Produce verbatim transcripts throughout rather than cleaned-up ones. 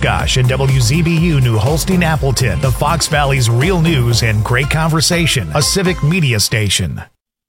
Oshkosh and W Z B U New Holstein Appleton, the Fox Valley's real news and great conversation, a civic media station.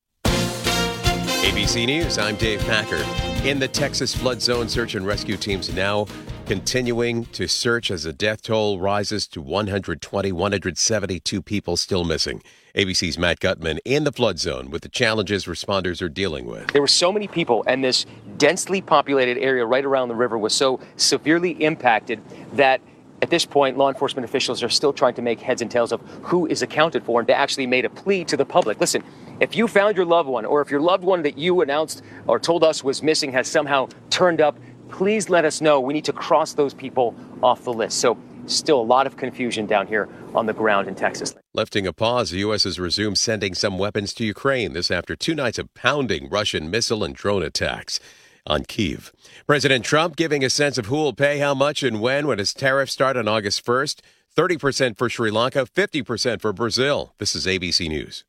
A B C News, I'm Dave Packer. In the Texas flood zone, search and rescue teams now continuing to search as the death toll rises to one hundred twenty, one hundred seventy-two people still missing. A B C's Matt Gutman in the flood zone with the challenges responders are dealing with. There were so many people, and this densely populated area right around the river was so severely impacted that at this point, law enforcement officials are still trying to make heads and tails of who is accounted for, and they actually made a plea to the public. Listen, if you found your loved one, or if your loved one that you announced or told us was missing has somehow turned up, please let us know. We need to cross those people off the list. So still a lot of confusion down here on the ground in Texas. Lifting a pause, the U S has resumed sending some weapons to Ukraine. This after two nights of pounding Russian missile and drone attacks on Kyiv. President Trump giving a sense of who will pay how much and when when his tariffs start on August first. thirty percent for Sri Lanka, fifty percent for Brazil. This is A B C News.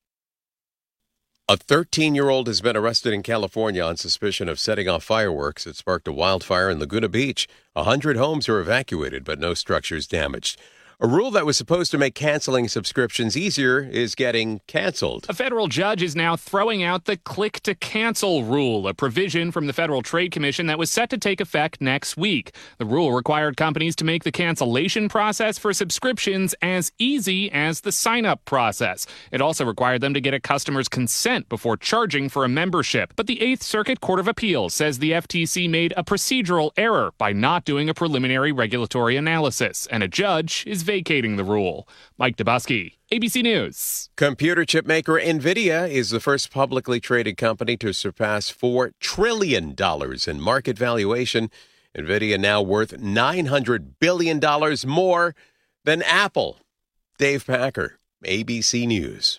A thirteen-year-old has been arrested in California on suspicion of setting off fireworks that sparked a wildfire in Laguna Beach. A hundred homes are evacuated, but no structures damaged. A rule that was supposed to make canceling subscriptions easier is getting canceled. A federal judge is now throwing out the click-to-cancel rule, a provision from the Federal Trade Commission that was set to take effect next week. The rule required companies to make the cancellation process for subscriptions as easy as the sign-up process. It also required them to get a customer's consent before charging for a membership. But the Eighth Circuit Court of Appeals says the F T C made a procedural error by not doing a preliminary regulatory analysis, and a judge is vacating the rule. Mike Dubosky, A B C News. Computer chip maker NVIDIA is the first publicly traded company to surpass four trillion dollars in market valuation. NVIDIA now worth nine hundred billion dollars more than Apple. Dave Packer, A B C News.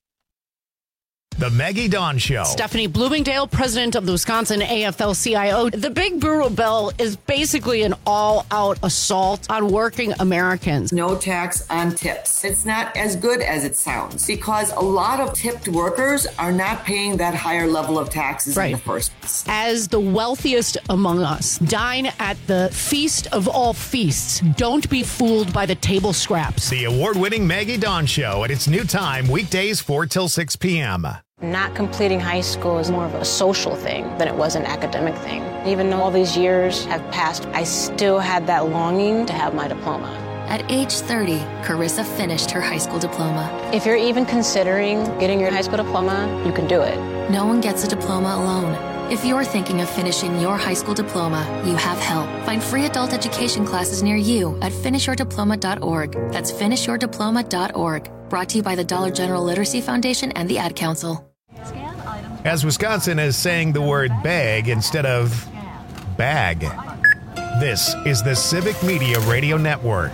The Maggie Dawn Show. Stephanie Bloomingdale, president of the Wisconsin A F L C I O. The Big Brutal Bill is basically an all-out assault on working Americans. No tax on tips. It's not as good as it sounds because a lot of tipped workers are not paying that higher level of taxes right. in the first place. As the wealthiest among us dine at the feast of all feasts, don't be fooled by the table scraps. The award-winning Maggie Dawn Show at its new time, weekdays four till six p.m. Not completing high school is more of a social thing than it was an academic thing. Even though all these years have passed, I still had that longing to have my diploma. At age thirty, Carissa finished her high school diploma. If you're even considering getting your high school diploma, you can do it. No one gets a diploma alone. If you're thinking of finishing your high school diploma, you have help. Find free adult education classes near you at finish your diploma dot org. That's finish your diploma dot org. Brought to you by the Dollar General Literacy Foundation and the Ad Council. As Wisconsin is saying the word bag instead of bag. This is the Civic Media Radio Network.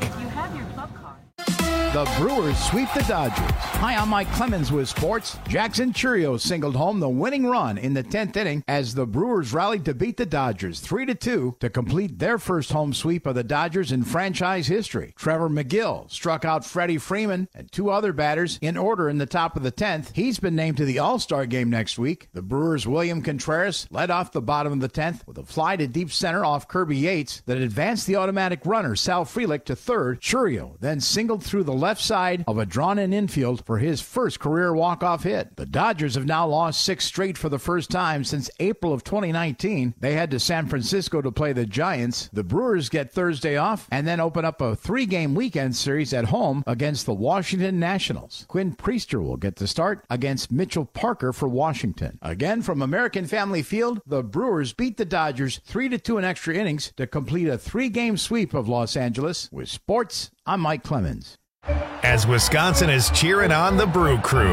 The Brewers sweep the Dodgers. Hi, I'm Mike Clemens with sports. Jackson Chourio singled home the winning run in the tenth inning as the Brewers rallied to beat the Dodgers three to two to complete their first home sweep of the Dodgers in franchise history. Trevor McGill struck out Freddie Freeman and two other batters in order in the top of the tenth. He's been named to the All-Star game next week. The Brewers' William Contreras led off the bottom of the tenth with a fly to deep center off Kirby Yates that advanced the automatic runner Sal Frelick to third. Chourio then singled through the left side of a drawn-in infield for his first career walk-off hit. The Dodgers have now lost six straight for the first time since April of twenty nineteen. They head to San Francisco to play the Giants. The Brewers get Thursday off and then open up a three-game weekend series at home against the Washington Nationals. Quinn Priester will get the start against Mitchell Parker for Washington. Again, from American Family Field, the Brewers beat the Dodgers three to two in extra innings to complete a three-game sweep of Los Angeles. With sports, I'm Mike Clemens. As Wisconsin is cheering on the Brew Crew.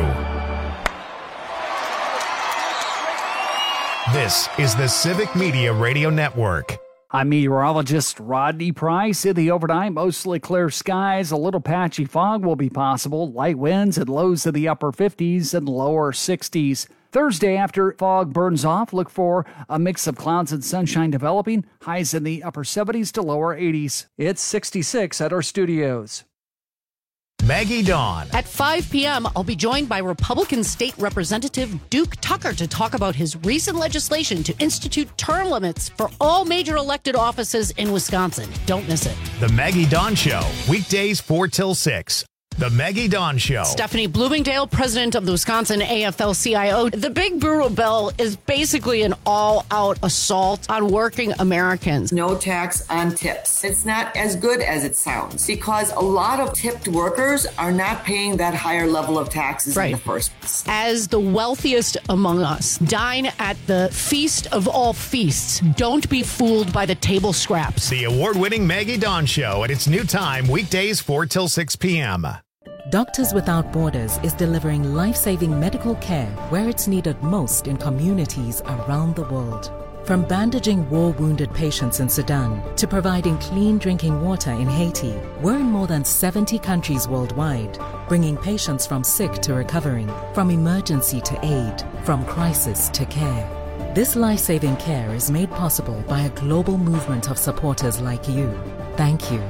This is the Civic Media Radio Network. I'm meteorologist Rodney Price. In the overnight, mostly clear skies. A little patchy fog will be possible. Light winds and lows in the upper fifties and lower sixties. Thursday, after fog burns off, look for a mix of clouds and sunshine developing. Highs in the upper seventies to lower eighties. It's sixty-six at our studios. Maggie Dawn. At five p.m., I'll be joined by Republican State Representative Duke Tucker to talk about his recent legislation to institute term limits for all major elected offices in Wisconsin. Don't miss it. The Maggie Dawn Show, weekdays four till six. The Maggie Dawn Show. Stephanie Bloomingdale, president of the Wisconsin A F L C I O. The Big Brutal Bill is basically an all-out assault on working Americans. No tax on tips. It's not as good as it sounds because a lot of tipped workers are not paying that higher level of taxes right. in the first place. As the wealthiest among us, dine at the feast of all feasts. Don't be fooled by the table scraps. The award-winning Maggie Dawn Show at its new time, weekdays four till six p.m. Doctors Without Borders is delivering life-saving medical care where it's needed most in communities around the world. From bandaging war-wounded patients in Sudan to providing clean drinking water in Haiti, we're in more than seventy countries worldwide, bringing patients from sick to recovering, from emergency to aid, from crisis to care. This life-saving care is made possible by a global movement of supporters like you. Thank you.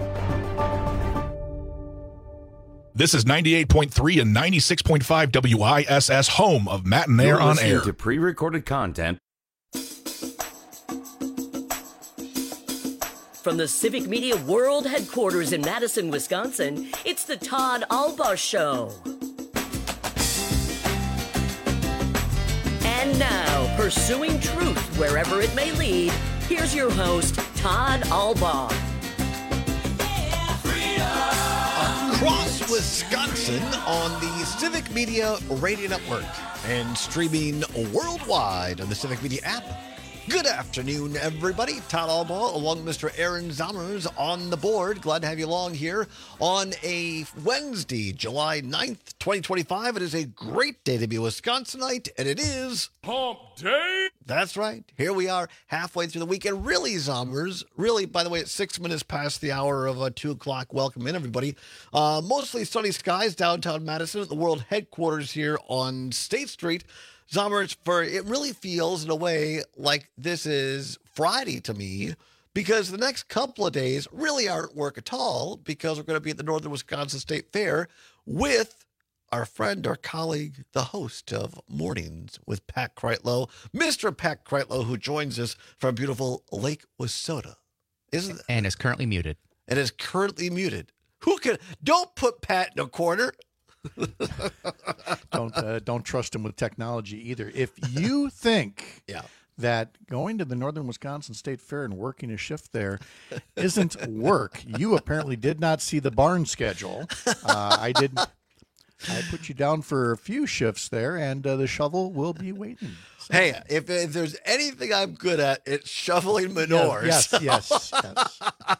This is ninety-eight point three and ninety-six point five W I S S, home of Matt and Air on air. To pre-recorded content. From the Civic Media World Headquarters in Madison, Wisconsin, it's the Todd Alba Show. And now, pursuing truth wherever it may lead, here's your host, Todd Alba. Across Wisconsin on the Civic Media Radio Network and streaming worldwide on the Civic Media app. Good afternoon, everybody. Todd Alba along with Mister Aaron Zommers on the board. Glad to have you along here on a Wednesday, July ninth, twenty twenty-five. It is a great day to be a Wisconsinite, and it is Hump Day. That's right. Here we are halfway through the weekend. Really, Zommers, really, by the way, it's six minutes past the hour of uh, two o'clock. Welcome in, everybody. Uh, mostly sunny skies downtown Madison at the world headquarters here on State Street. Zommers, for it really feels in a way like this is Friday to me because the next couple of days really aren't work at all because we're going to be at the Northern Wisconsin State Fair with our friend, our colleague, the host of Mornings with Pat Kreitlow, Mister Pat Kreitlow, who joins us from beautiful Lake Wissota. Isn't and is currently muted. And is currently muted. Who can? Don't put Pat in a corner. don't uh, don't trust him with technology either. If you think yeah. that going to the Northern Wisconsin State Fair and working a shift there isn't work, you apparently did not see the barn schedule. Uh, I did. I put you down for a few shifts there, and uh, the shovel will be waiting. So. Hey, if, if there's anything I'm good at, it's shoveling manure. Yes, so. yes, yes.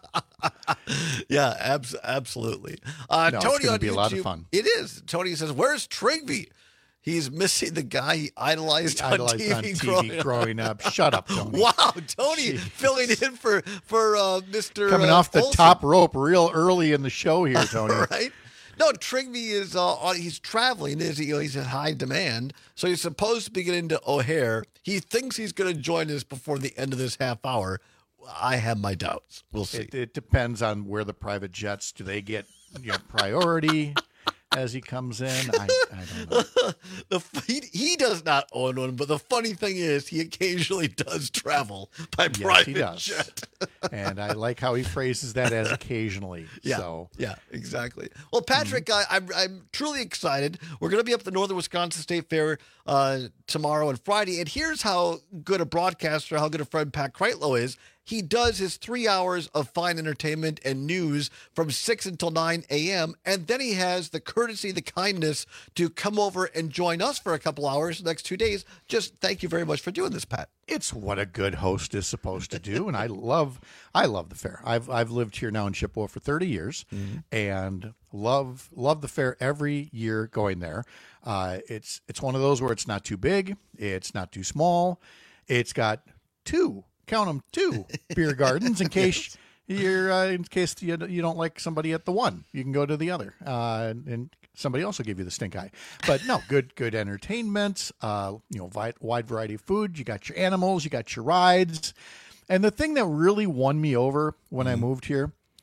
yeah, abs- absolutely. Uh, no, Tony it's going to be YouTube, a lot of fun. It is. Tony says, "Where's Trigby? He's missing the guy he idolized, he on, idolized T V on T V growing, growing up. Shut up, Tony. Wow, Tony Jeez. filling in for for uh, Mister Coming uh, off the Olsen. top rope real early in the show here, Tony. Right? No, Trigby is uh, on, he's traveling. Is he? You know, he's in high demand, so he's supposed to be getting to O'Hare. He thinks he's going to join us before the end of this half hour. I have my doubts. We'll see. It, it depends on where the private jets do they get you know, priority as he comes in. I, I don't know. the, he, he does not own one, but the funny thing is he occasionally does travel by yes, private he does. jet. And I like how he phrases that as occasionally. Yeah, so. yeah, exactly. Well, Patrick, mm-hmm. I, I'm I'm truly excited. We're going to be up at the Northern Wisconsin State Fair uh, tomorrow and Friday. And here's how good a broadcaster, how good a friend Pat Kreitlow is. He does his three hours of fine entertainment and news from six until nine a.m. And then he has the courtesy, the kindness to come over and join us for a couple hours the next two days. Just thank you very much for doing this, Pat. It's what a good host is supposed to do. And I love I love the fair. I've I've lived here now in Chippewa for thirty years mm-hmm. and love love the fair every year going there. Uh, it's it's one of those where it's not too big. It's not too small. It's got two Count them two beer gardens in case yes. you're uh, in case you, you don't like somebody at the one. You can go to the other, uh, and somebody else will give you the stink eye. But no, good good entertainment. Uh, you know, wide, wide variety of food. You got your animals. You got your rides. And the thing that really won me over when mm-hmm. I moved here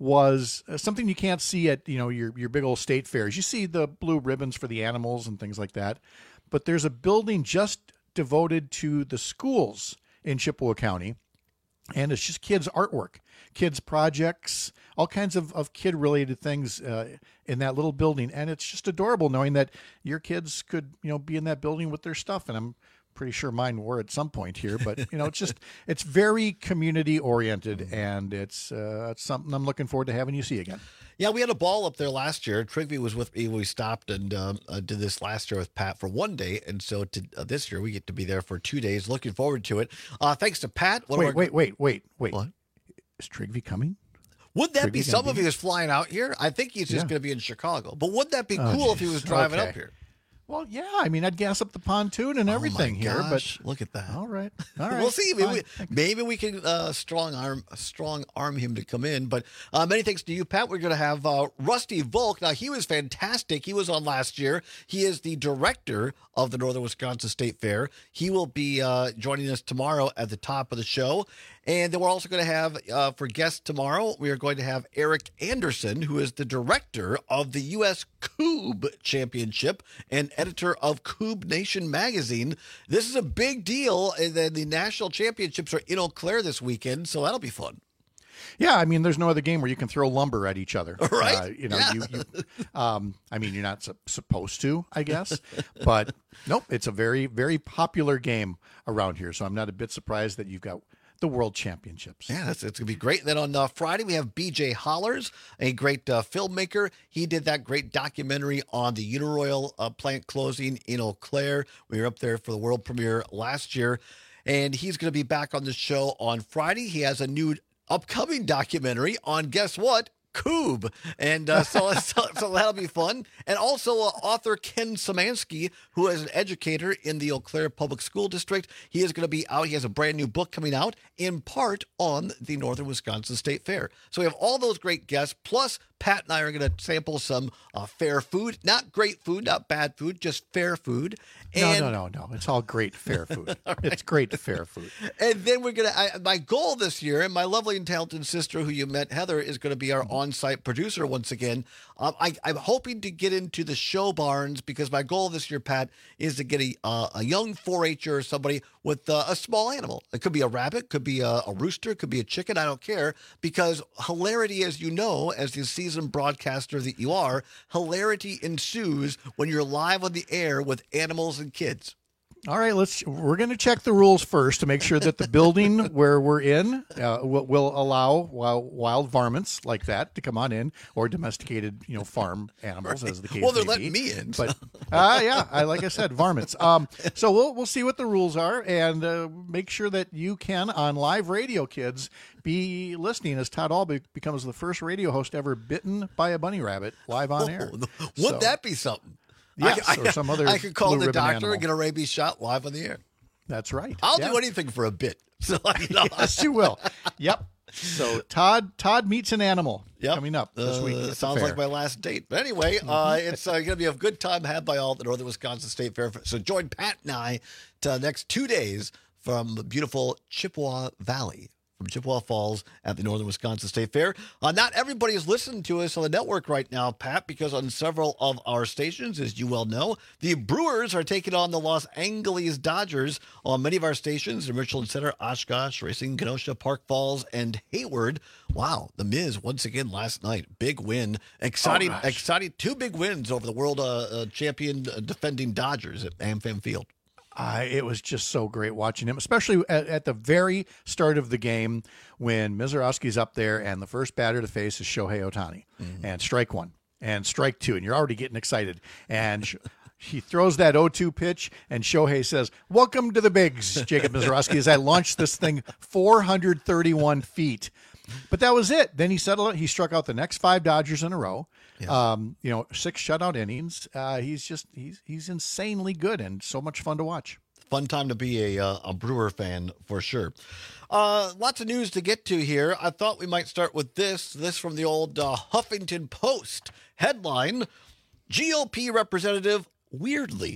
was uh, something you can't see at, you know, your, your big old state fairs. You see the blue ribbons for the animals and things like that, but there's a building just devoted to the schools in Chippewa County, and it's just kids' artwork, kids' projects, all kinds of, of kid-related things uh, in that little building, and it's just adorable knowing that your kids could, you know, be in that building with their stuff, and I'm pretty sure mine were at some point here, but you know, it's just, it's very community oriented, and it's, uh, it's something I'm looking forward to having you see again. Yeah, we had a ball up there last year. Trigby was with me. We stopped and um, uh, did this last year with Pat for one day, and so to, uh, this year we get to be there for two days. Looking forward to it. Uh, thanks to Pat. Wait, our... wait, wait, wait, wait. What? Is Trigby coming? Would that Trigby be something be... if he was flying out here? I think he's just yeah. going to be in Chicago. But would that be oh, cool geez. if he was driving okay. up here? Well, yeah. I mean, I'd gas up the pontoon and everything oh my here, gosh, but look at that. All right, all right. We'll see. Maybe we, Fine. maybe we can uh, strong arm, strong arm him to come in. But uh, many thanks to you, Pat. We're going to have uh, Rusty Volk. Now he was fantastic. He was on last year. He is the director of the Northern Wisconsin State Fair. He will be uh, joining us tomorrow at the top of the show. And then we're also going to have, uh, for guests tomorrow, we are going to have Eric Anderson, who is the director of the U S Coob Championship and editor of Coob Nation magazine. This is a big deal. And then the national championships are in Eau Claire this weekend, so that'll be fun. Yeah, I mean, there's no other game where you can throw lumber at each other, right? Uh, you know, yeah. you, you um, I mean, you're not su- supposed to, I guess, but nope, it's a very, very popular game around here. So I'm not a bit surprised that you've got the World Championships. Yeah, that's, it's going to be great. And then on uh, Friday, we have B J Hollers, a great uh, filmmaker. He did that great documentary on the Uniroyal uh, plant closing in Eau Claire. We were up there for the world premiere last year, and he's going to be back on the show on Friday. He has a new upcoming documentary on, guess what? Coob. And uh, so, so, so that'll be fun. And also uh, author Ken Szymanski, who is an educator in the Eau Claire Public School District. He is going to be out. He has a brand new book coming out in part on the Northern Wisconsin State Fair. So we have all those great guests. Plus, Pat and I are going to sample some uh, fair food. Not great food, not bad food, just fair food. And, no, no, no, no. It's all great fair food. Right. It's great fair food. And then we're going to, my goal this year, and my lovely and talented sister who you met, Heather, is going to be our on-site producer once again. Um, I, I'm hoping to get into the show barns because my goal this year, Pat, is to get a, uh, a young four H-er or somebody with uh, a small animal. It could be a rabbit, could be a, a rooster, could be a chicken. I don't care, because hilarity, as you know, as the seasoned broadcaster that you are, hilarity ensues when you're live on the air with animals and kids. All right, let's. We're going to check the rules first to make sure that the building where we're in uh, will, will allow wild, wild varmints like that to come on in, or domesticated, you know, farm animals, right. as the case. Well, they're may letting be. me in. But uh, yeah, I like I said, varmints. Um, so we'll we'll see what the rules are, and uh, make sure that you can on live radio, kids, be listening as Todd Albee becomes the first radio host ever bitten by a bunny rabbit live on air. Wouldn't so, that be something? Yes, I, I, or some other I could call the doctor animal. and get a rabies shot live on the air. That's right. I'll yeah. do anything for a bit. So you know. Yes, you will. Yep. So Todd Todd meets an animal yep. coming up this uh, week. Sounds like my last date. But anyway, mm-hmm. uh, it's uh, going to be a good time had by all at the Northern Wisconsin State Fair. So join Pat and I to the next two days from the beautiful Chippewa Valley, from Chippewa Falls at the Northern Wisconsin State Fair. Uh, not everybody is listening to us on the network right now, Pat, because on several of our stations, as you well know, the Brewers are taking on the Los Angeles Dodgers on many of our stations in Richland Center, Oshkosh, Racing, Kenosha, Park Falls, and Hayward. Wow, the Miz once again last night, big win, exciting, oh, exciting, two big wins over the world uh, uh, champion uh, defending Dodgers at AmFam Field. Uh, it was just so great watching him, especially at, at the very start of the game when Mizorowski's up there and the first batter to face is Shohei Ohtani. Mm-hmm. And strike one and strike two, and you're already getting excited. And sh- he throws that oh two pitch, and Shohei says, "Welcome to the bigs, Jacob Mizorowski," as I launched this thing four hundred thirty-one feet. But that was it. Then he settled it. He struck out the next five Dodgers in a row. Yeah. Um, you know, six shutout innings. Uh, he's just he's he's insanely good and so much fun to watch. Fun time to be a uh, a Brewer fan for sure. Uh, lots of news to get to here. I thought we might start with this. This from the old uh, Huffington Post headline: G O P representative weirdly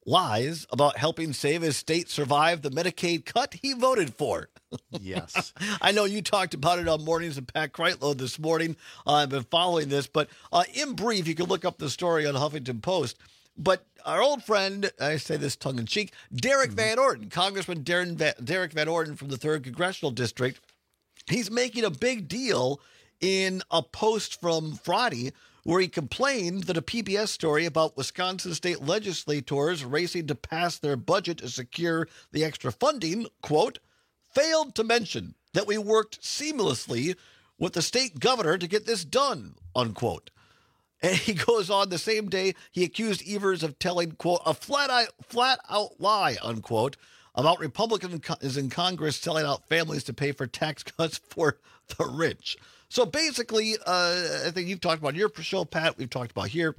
lies about helping save his state survive the Medicaid cut he voted for. Yes. I know you talked about it on Mornings with Pat Kreitlow this morning. Uh, I've been following this, but uh, in brief, you can look up the story on Huffington Post. But our old friend, I say this tongue-in-cheek, Derek mm-hmm. Van Orden, Congressman Darren Va- Derek Van Orden from the third Congressional District, he's making a big deal in a post from Friday where he complained that a P B S story about Wisconsin state legislators racing to pass their budget to secure the extra funding, quote, failed to mention that we worked seamlessly with the state governor to get this done, unquote. And he goes on the same day, he accused Evers of telling, quote, a flat out, flat out lie, unquote, about Republicans in Congress selling out families to pay for tax cuts for the rich. So basically, uh, I think you've talked about your show, Pat, we've talked about here.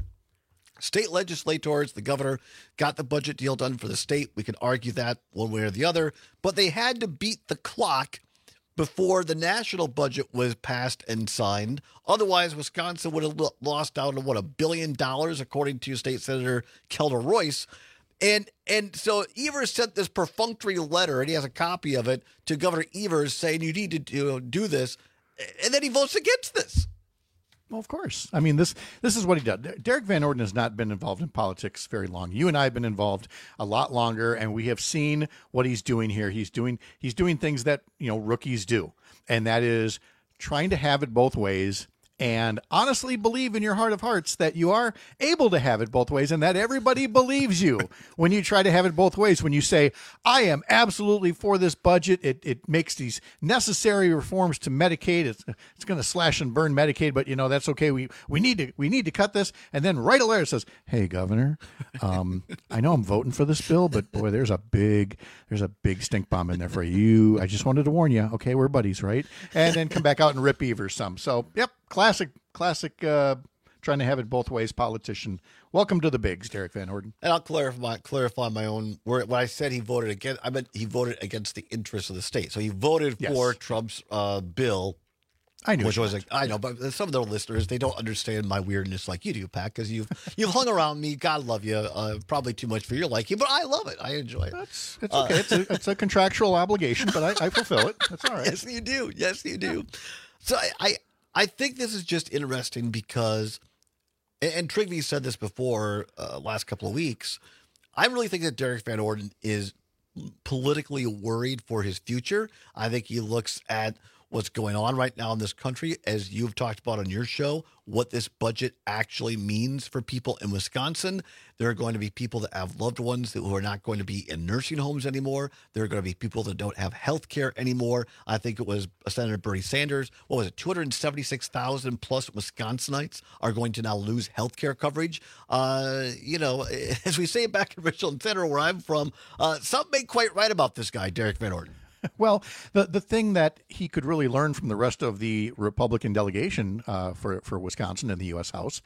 State legislators, the governor, got the budget deal done for the state. We could argue that one way or the other, but they had to beat the clock before the national budget was passed and signed. Otherwise, Wisconsin would have lost out on, what, a billion dollars, according to State Senator Kelda Royce. And and so Evers sent this perfunctory letter, and he has a copy of it, to Governor Evers saying you need to do, do this, and then he votes against this. Well, of course. I mean, this this is what he does. Derek Van Orden has not been involved in politics very long. You and I have been involved a lot longer, and we have seen what he's doing here. He's doing he's doing things that, you know, rookies do, and that is trying to have it both ways and honestly believe in your heart of hearts that you are able to have it both ways and that everybody believes you when you try to have it both ways. When you say, I am absolutely for this budget. It it makes these necessary reforms to Medicaid. It's it's going to slash and burn Medicaid, but, you know, that's okay. We we need to we need to cut this. And then write a letter that says, hey, Governor, um, I know I'm voting for this bill, but boy, there's a big there's a big stink bomb in there for you. I just wanted to warn you. Okay, we're buddies, right? And then come back out and rip Evers some. So, yep. Classic, classic, uh, trying to have it both ways politician. Welcome to the bigs, Derek Van Orden. And I'll clarify, clarify my own word. When I said he voted against, I meant he voted against the interests of the state. So he voted yes. for Trump's uh, bill. I knew, which was like, I know, but some of their listeners, they don't understand my weirdness like you do, Pat, because you've you've hung around me. God love you. Uh, probably too much for your liking, but I love it. I enjoy it. That's it's okay. Uh, it's, a, it's a contractual obligation, but I, I fulfill it. That's all right. Yes, you do. Yes, you do. So I. I I think this is just interesting because, and Trigby said this before uh, last couple of weeks, I really think that Derek Van Orden is politically worried for his future. I think he looks at what's going on right now in this country, as you've talked about on your show, what this budget actually means for people in Wisconsin. There are going to be people that have loved ones who are not going to be in nursing homes anymore. There are going to be people that don't have health care anymore. I think it was Senator Bernie Sanders. What was it? two hundred seventy-six thousand plus Wisconsinites are going to now lose health care coverage. Uh, you know, as we say back in Richland Center, where I'm from, uh, something ain't quite right about this guy, Derek Van Orden. Well, the the thing that he could really learn from the rest of the Republican delegation uh, for for Wisconsin in the U S House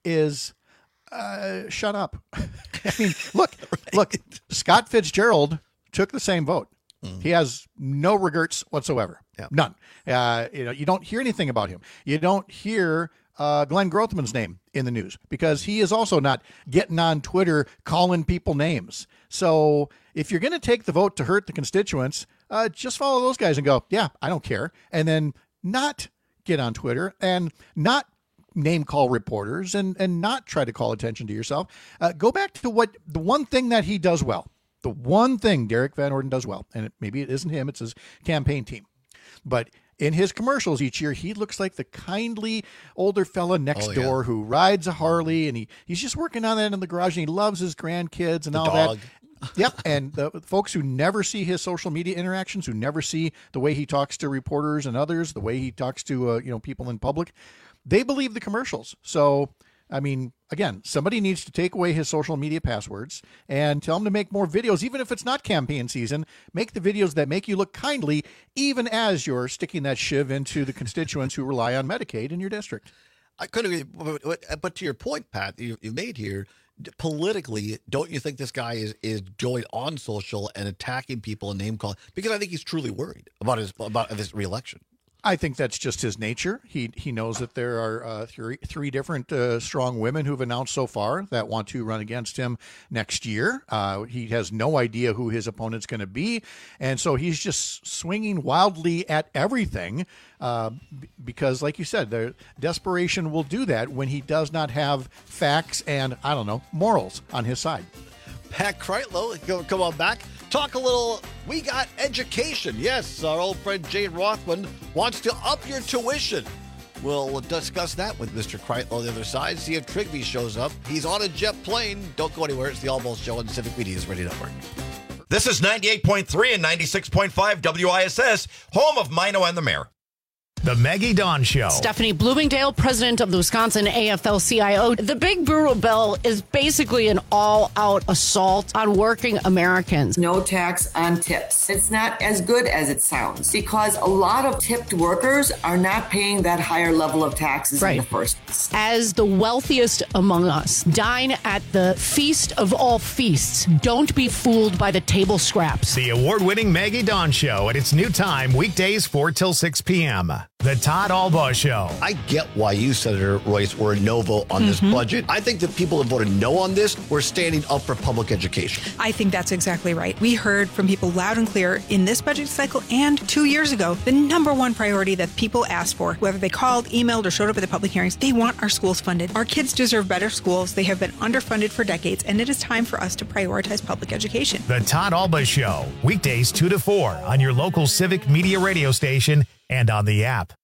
is uh, shut up. I mean, look, right. look. Scott Fitzgerald took the same vote. Mm. He has no regrets whatsoever. Yeah. None. Uh, you know, you don't hear anything about him. You don't hear uh, Glenn Grothman's name in the news because he is also not getting on Twitter calling people names. So if you're going to take the vote to hurt the constituents, uh, just follow those guys and go, yeah, I don't care. And then not get on Twitter and not name call reporters and, and not try to call attention to yourself. Uh, go back to what the one thing that he does well, the one thing Derek Van Orden does well, and it, maybe it isn't him, it's his campaign team. But in his commercials each year, he looks like the kindly older fella next oh, door yeah. who rides a Harley, and he, he's just working on that in the garage, and he loves his grandkids and the all dog. that. Yep, and the folks who never see his social media interactions, who never see the way he talks to reporters and others, the way he talks to uh, you know people in public, they believe the commercials. So, I mean, again, somebody needs to take away his social media passwords and tell him to make more videos, even if it's not campaign season. Make the videos that make you look kindly, even as you're sticking that shiv into the constituents who rely on Medicaid in your district. I couldn't agree, but, but to your point, Pat, you, you made here, politically, don't you think this guy is, is going on social and attacking people and name calling? Because I think he's truly worried about his about his reelection. I think that's just his nature. He he knows that there are uh, three three different uh, strong women who've announced so far that want to run against him next year. Uh, he has no idea who his opponent's going to be, and so he's just swinging wildly at everything. Uh, b- because, like you said, the desperation will do that when he does not have facts and I don't know morals on his side. Pat Kreitlow, go- come on back. Talk a little, we got education. Yes, our old friend Jane Rothman wants to up your tuition. We'll discuss that with Mister Kreitlow on the other side. See if Trigby shows up. He's on a jet plane. Don't go anywhere. It's the Almost Show on Civic Media's Radio Network. This is ninety-eight point three and ninety-six point five W I S S, home of Mino and the Mayor. The Maggie Dawn Show. Stephanie Bloomingdale, president of the Wisconsin A F L C I O. The big brewer bill is basically an all-out assault on working Americans. No tax on tips. It's not as good as it sounds because a lot of tipped workers are not paying that higher level of taxes Right. in the first place. As the wealthiest among us, dine at the feast of all feasts. Don't be fooled by the table scraps. The award-winning Maggie Dawn Show at its new time, weekdays four till six p.m. The Todd Albaugh Show. I get why you, Senator Royce, were a no vote on this budget. I think the people that voted no on this were standing up for public education. I think that's exactly right. We heard from people loud and clear in this budget cycle and two years ago, the number one priority that people asked for, whether they called, emailed, or showed up at the public hearings, they want our schools funded. Our kids deserve better schools. They have been underfunded for decades, and it is time for us to prioritize public education. The Todd Albaugh Show, weekdays two to four on your local Civic Media radio station and on the app.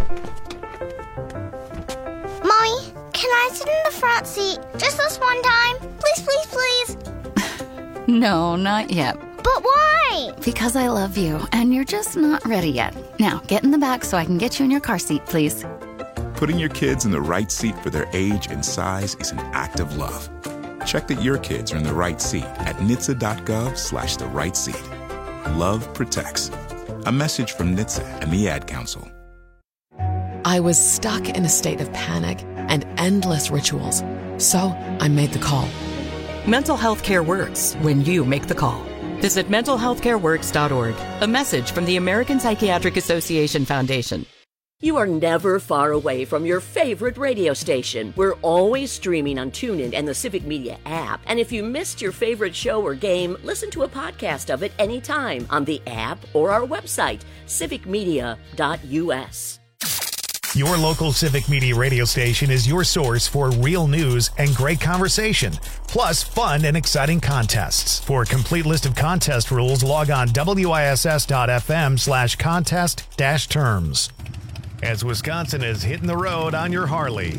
Mommy, can I sit in the front seat just this one time? Please, please, please. No, not yet. But why? Because I love you, and you're just not ready yet. Now, get in the back so I can get you in your car seat, please. Putting your kids in the right seat for their age and size is an act of love. Check that your kids are in the right seat at N H T S A dot gov slash the right seat. Love protects. A message from N H T S A and the Ad Council. I was stuck in a state of panic and endless rituals. So I made the call. Mental health care works when you make the call. Visit mental health care works dot org. A message from the American Psychiatric Association Foundation. You are never far away from your favorite radio station. We're always streaming on TuneIn and the Civic Media app. And if you missed your favorite show or game, listen to a podcast of it anytime on the app or our website, civic media dot u s. Your local Civic Media radio station is your source for real news and great conversation, plus fun and exciting contests. For a complete list of contest rules, log on W I S S dot F M slash contest dash terms. As Wisconsin is hitting the road on your Harley.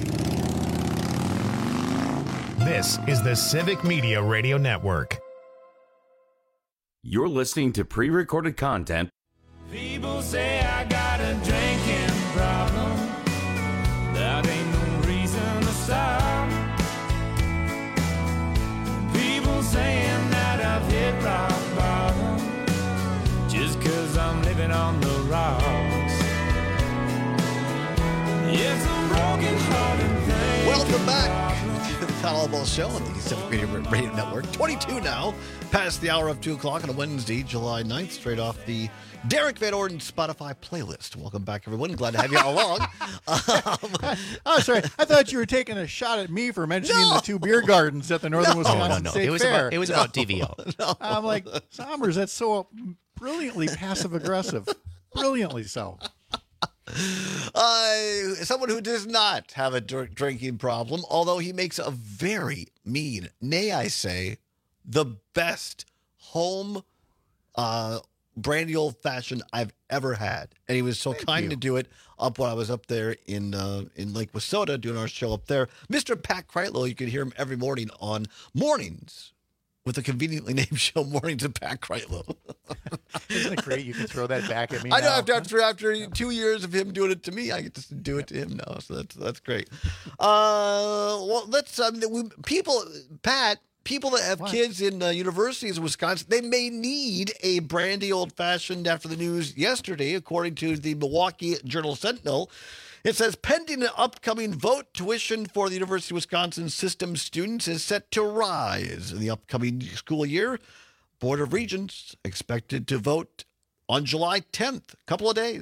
This is the Civic Media Radio Network. You're listening to pre-recorded content. People say I got a drinking problem. That ain't no reason to stop. People saying that I've hit rock bottom. Just cause I'm living on the rocks. It's a broken hearted thing. Welcome back to the Todd Albaugh Show on the Civic Media Radio Network. twenty-two now, past the hour of two o'clock on a Wednesday, July ninth, straight off the Derek Van Orden Spotify playlist. Welcome back, everyone. Glad to have you all along. Um, oh, sorry. I thought you were taking a shot at me for mentioning No. the two beer gardens at the Northern No. Wisconsin No, no, no. State It was Fair. about- it was about D V O. No. I'm like, Sommers, that's so brilliantly passive-aggressive. Brilliantly so. Uh, someone who does not have a dr- drinking problem, although he makes a very mean, nay, I say, the best home uh, brandy old fashioned I've ever had. And he was so Thank kind you. to do it up when I was up there in uh, in Lake Wissota doing our show up there. Mister Pat Kreitlow, you could hear him every morning on Mornings with a conveniently named show, Mornings with Pat Kreitlow. Isn't it great you can throw that back at me I know now? after, after after two years of him doing it to me, I get to do it to him now. So that's that's great. Uh, well, let's um, we, people, Pat, people that have What? kids in uh, universities in Wisconsin, they may need a brandy old fashioned. After the news yesterday, according to the Milwaukee Journal Sentinel, it says pending an upcoming vote, tuition for the University of Wisconsin system students is set to rise in the upcoming school year. Board of Regents expected to vote on July tenth, a couple of days,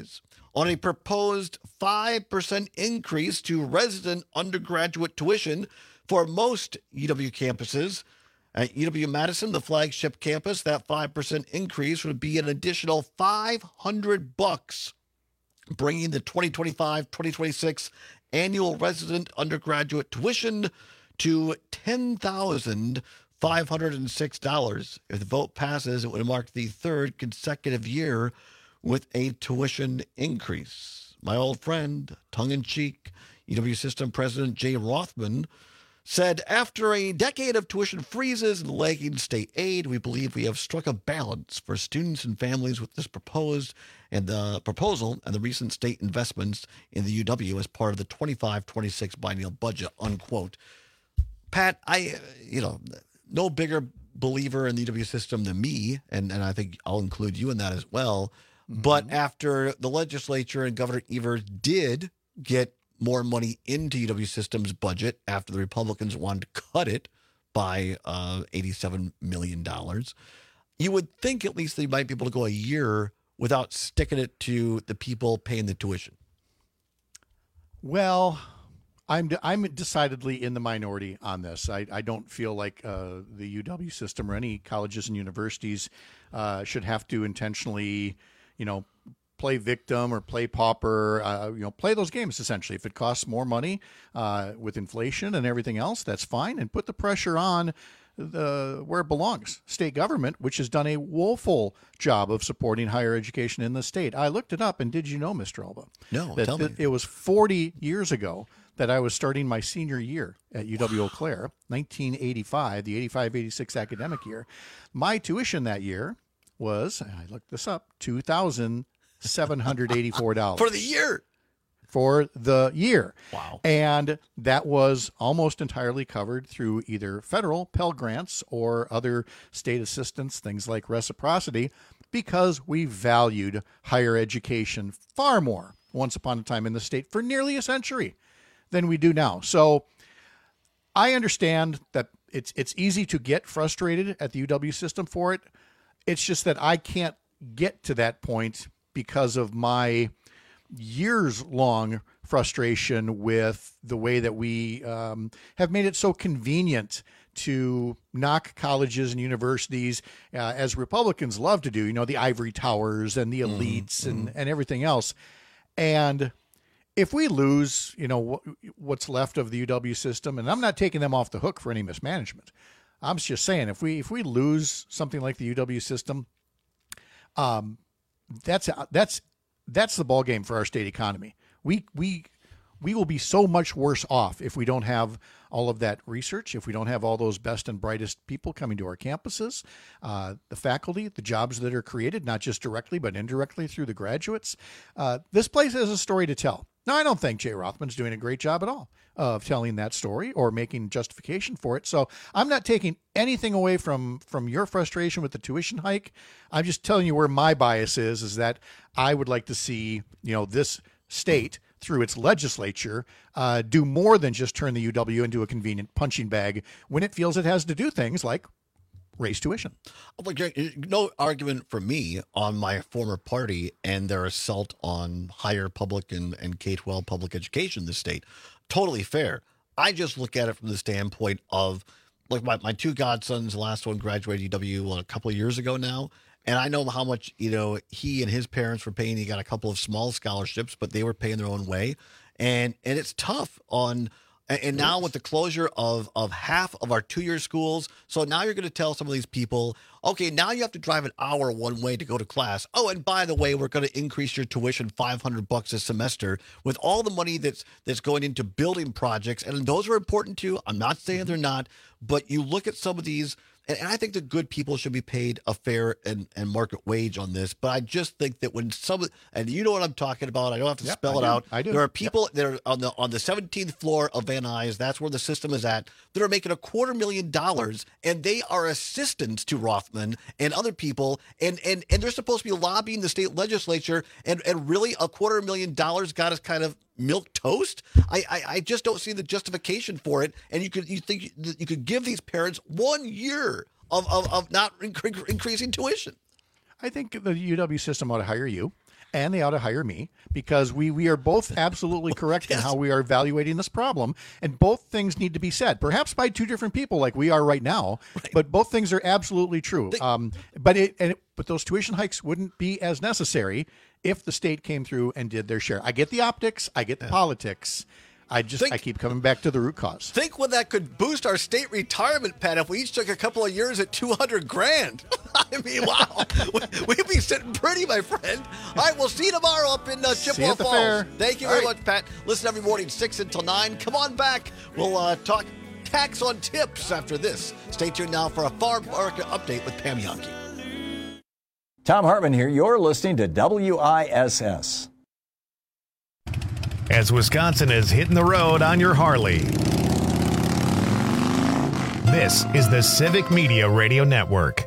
on a proposed five percent increase to resident undergraduate tuition for most U W campuses. At U W-Madison, the flagship campus, that five percent increase would be an additional five hundred bucks, bringing the twenty twenty-five twenty twenty-six annual resident undergraduate tuition to ten thousand five hundred six dollars. If the vote passes, it would mark the third consecutive year with a tuition increase. My old friend, tongue-in-cheek, U W System President Jay Rothman said, after a decade of tuition freezes and lagging state aid, we believe we have struck a balance for students and families with this proposed and the proposal and the recent state investments in the U W as part of the twenty-five twenty-six biennial budget, unquote. Pat, I, you know, no bigger believer in the U W system than me, and, and I think I'll include you in that as well. Mm-hmm. But after the legislature and Governor Evers did get more money into U W System's budget after the Republicans wanted to cut it by uh, eighty-seven million dollars, you would think at least they might be able to go a year without sticking it to the people paying the tuition. Well, I'm I'm decidedly in the minority on this. I, I don't feel like uh, the U W system or any colleges and universities uh, should have to intentionally, you know, play victim or play pauper, uh, you know, play those games, essentially. If it costs more money uh, with inflation and everything else, that's fine. And put the pressure on the where it belongs. State government, which has done a woeful job of supporting higher education in the state. I looked it up, and did you know, Mister Alba? No, that tell me. It was forty years ago that I was starting my senior year at U W Eau Claire, nineteen eighty-five, the eighty-five eighty-six academic year. My tuition that year was, I looked this up, two thousand seven hundred eighty-four dollars. For the year? For the year. Wow. And that was almost entirely covered through either federal Pell Grants or other state assistance, things like reciprocity, because we valued higher education far more once upon a time in the state for nearly a century than we do now. So I understand that it's it's easy to get frustrated at the U W system for it. It's just that I can't get to that point because of my years-long frustration with the way that we um, have made it so convenient to knock colleges and universities, uh, as Republicans love to do, you know, the ivory towers and the elites mm-hmm. and, and everything else. And if we lose, you know, what's left of the U W system, and I'm not taking them off the hook for any mismanagement, I'm just saying, if we if we lose something like the U W system, um, that's that's that's the ball game for our state economy. We we we will be so much worse off if we don't have all of that research, if we don't have all those best and brightest people coming to our campuses, uh, the faculty, the jobs that are created, not just directly but indirectly through the graduates. Uh, this place has a story to tell. Now, I don't think Jay Rothman's doing a great job at all of telling that story or making justification for it. So I'm not taking anything away from, from your frustration with the tuition hike. I'm just telling you where my bias is, is that I would like to see, you know, this state through its legislature uh, do more than just turn the U W into a convenient punching bag when it feels it has to do things like raise tuition. No argument for me on my former party and their assault on higher public and, and K twelve public education in the state. Totally fair. I just look at it from the standpoint of, like, my, my two godsons, the last one graduated U W well, a couple of years ago now, and I know how much, you know, he and his parents were paying. He got a couple of small scholarships, but they were paying their own way. And and it's tough on... And now with the closure of, of half of our two-year schools, so now you're going to tell some of these people, okay, now you have to drive an hour one way to go to class. Oh, and by the way, we're going to increase your tuition five hundred bucks a semester with all the money that's that's going into building projects. And those are important too. I'm not saying they're not, but you look at some of these, and, and I think the good people should be paid a fair and, and market wage on this. But I just think that when some, and you know what I'm talking about, I don't have to yep, spell I it do. out. I do. There are people yep. that are on the on the seventeenth floor of Van Nuys, that's where the system is at, that are making a quarter million dollars, and they are assistants to Rothman and other people, and and and they're supposed to be lobbying the state legislature, and and really a quarter million dollars got us kind of milk toast. I, I I just don't see the justification for it. And you could you think you could give these parents one year of of, of not incre- increasing tuition. I think the U W system ought to hire you and they ought to hire me, because we, we are both absolutely correct yes. in how we are evaluating this problem. And both things need to be said, perhaps by two different people like we are right now, right. but both things are absolutely true. They, um, but it, and it, but those tuition hikes wouldn't be as necessary if the state came through and did their share. I get the optics. I get the yeah. politics. I just think, I keep coming back to the root cause. Think what that could boost our state retirement, Pat, if we each took a couple of years at two hundred grand. I mean, wow. We'd be sitting pretty, my friend. All right, we'll see you tomorrow up in uh, Chippewa Falls. Fair. Thank you All very right. much, Pat. Listen every morning, six until nine. Come on back. We'll uh, talk tax on tips after this. Stay tuned now for a farm market update with Pam Yonke. Tom Hartman here. You're listening to W I S S. As Wisconsin is hitting the road on your Harley. This is the Civic Media Radio Network.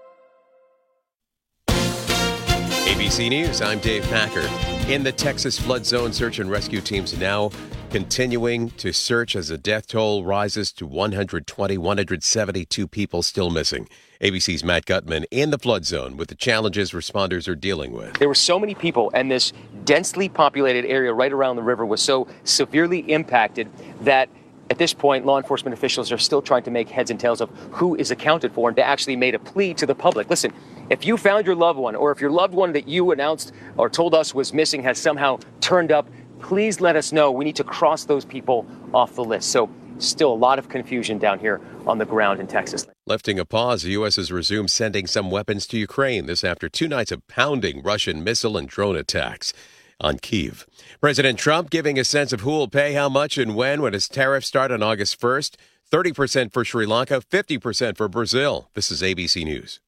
A B C News, I'm Dave Packer. In the Texas flood zone, search and rescue teams now continuing to search as the death toll rises to one hundred twenty, one hundred seventy-two people still missing. A B C's Matt Gutman in the flood zone with the challenges responders are dealing with. There were so many people, and this densely populated area right around the river was so severely impacted that at this point, law enforcement officials are still trying to make heads and tails of who is accounted for, and they actually made a plea to the public. Listen, if you found your loved one, or if your loved one that you announced or told us was missing has somehow turned up, please let us know. We need to cross those people off the list. So still a lot of confusion down here on the ground in Texas. Lifting a pause, the U S has resumed sending some weapons to Ukraine, this after two nights of pounding Russian missile and drone attacks on Kyiv. President Trump giving a sense of who will pay how much and when when his tariffs start on August first. thirty percent for Sri Lanka, fifty percent for Brazil. This is A B C News.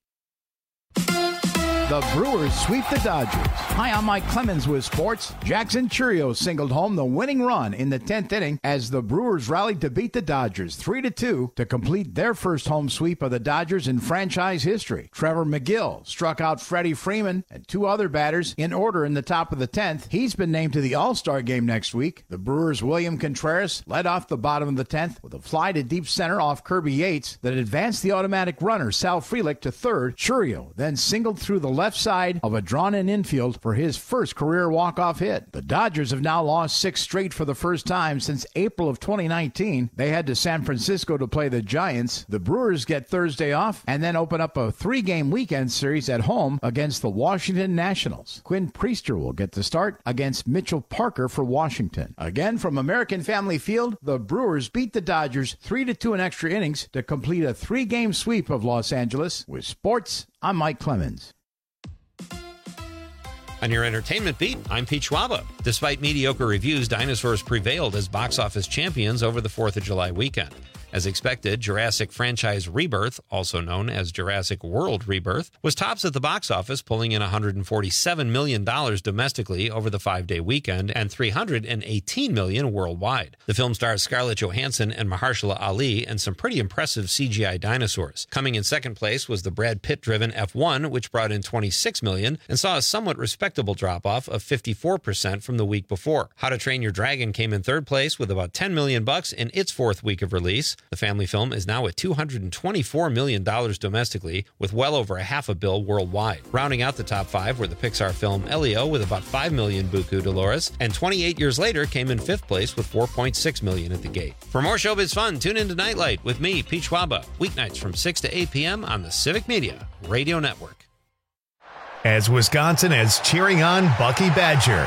The Brewers sweep the Dodgers. Hi, I'm Mike Clemens with sports. Jackson Churios singled home the winning run in the tenth inning as the Brewers rallied to beat the Dodgers three to two to complete their first home sweep of the Dodgers in franchise history. Trevor McGill struck out Freddie Freeman and two other batters in order in the top of the tenth. He's been named to the All-Star game next week. The Brewers' William Contreras led off the bottom of the tenth with a fly to deep center off Kirby Yates that advanced the automatic runner Sal Frelick to third. Churio then singled through the left side of a drawn-in infield for his first career walk-off hit. The Dodgers have now lost six straight for the first time since April of twenty nineteen. They head to San Francisco to play the Giants. The Brewers get Thursday off and then open up a three-game weekend series at home against the Washington Nationals. Quinn Priester will get the start against Mitchell Parker for Washington. Again, from American Family Field, the Brewers beat the Dodgers three to two in extra innings to complete a three-game sweep of Los Angeles. With sports, I'm Mike Clemens. On your entertainment beat, I'm Pete Schwaba. Despite mediocre reviews, dinosaurs prevailed as box office champions over the fourth of July weekend. As expected, Jurassic franchise Rebirth, also known as Jurassic World Rebirth, was tops at the box office, pulling in one hundred forty-seven million dollars domestically over the five-day weekend and three hundred eighteen million dollars worldwide. The film stars Scarlett Johansson and Mahershala Ali and some pretty impressive C G I dinosaurs. Coming in second place was the Brad Pitt-driven F one, which brought in twenty-six million dollars and saw a somewhat respectable drop-off of fifty-four percent from the week before. How to Train Your Dragon came in third place with about ten million bucks in its fourth week of release. The family film is now at two hundred twenty-four million dollars domestically, with well over a half a bill worldwide. Rounding out the top five were the Pixar film Elio with about five million dollars Buku Dolores, and twenty-eight years later came in fifth place with four point six million dollars at the gate. For more showbiz fun, tune into Nightlight with me, Pete Schwaba, weeknights from six to eight p.m. on the Civic Media Radio Network. As Wisconsin is cheering on Bucky Badger.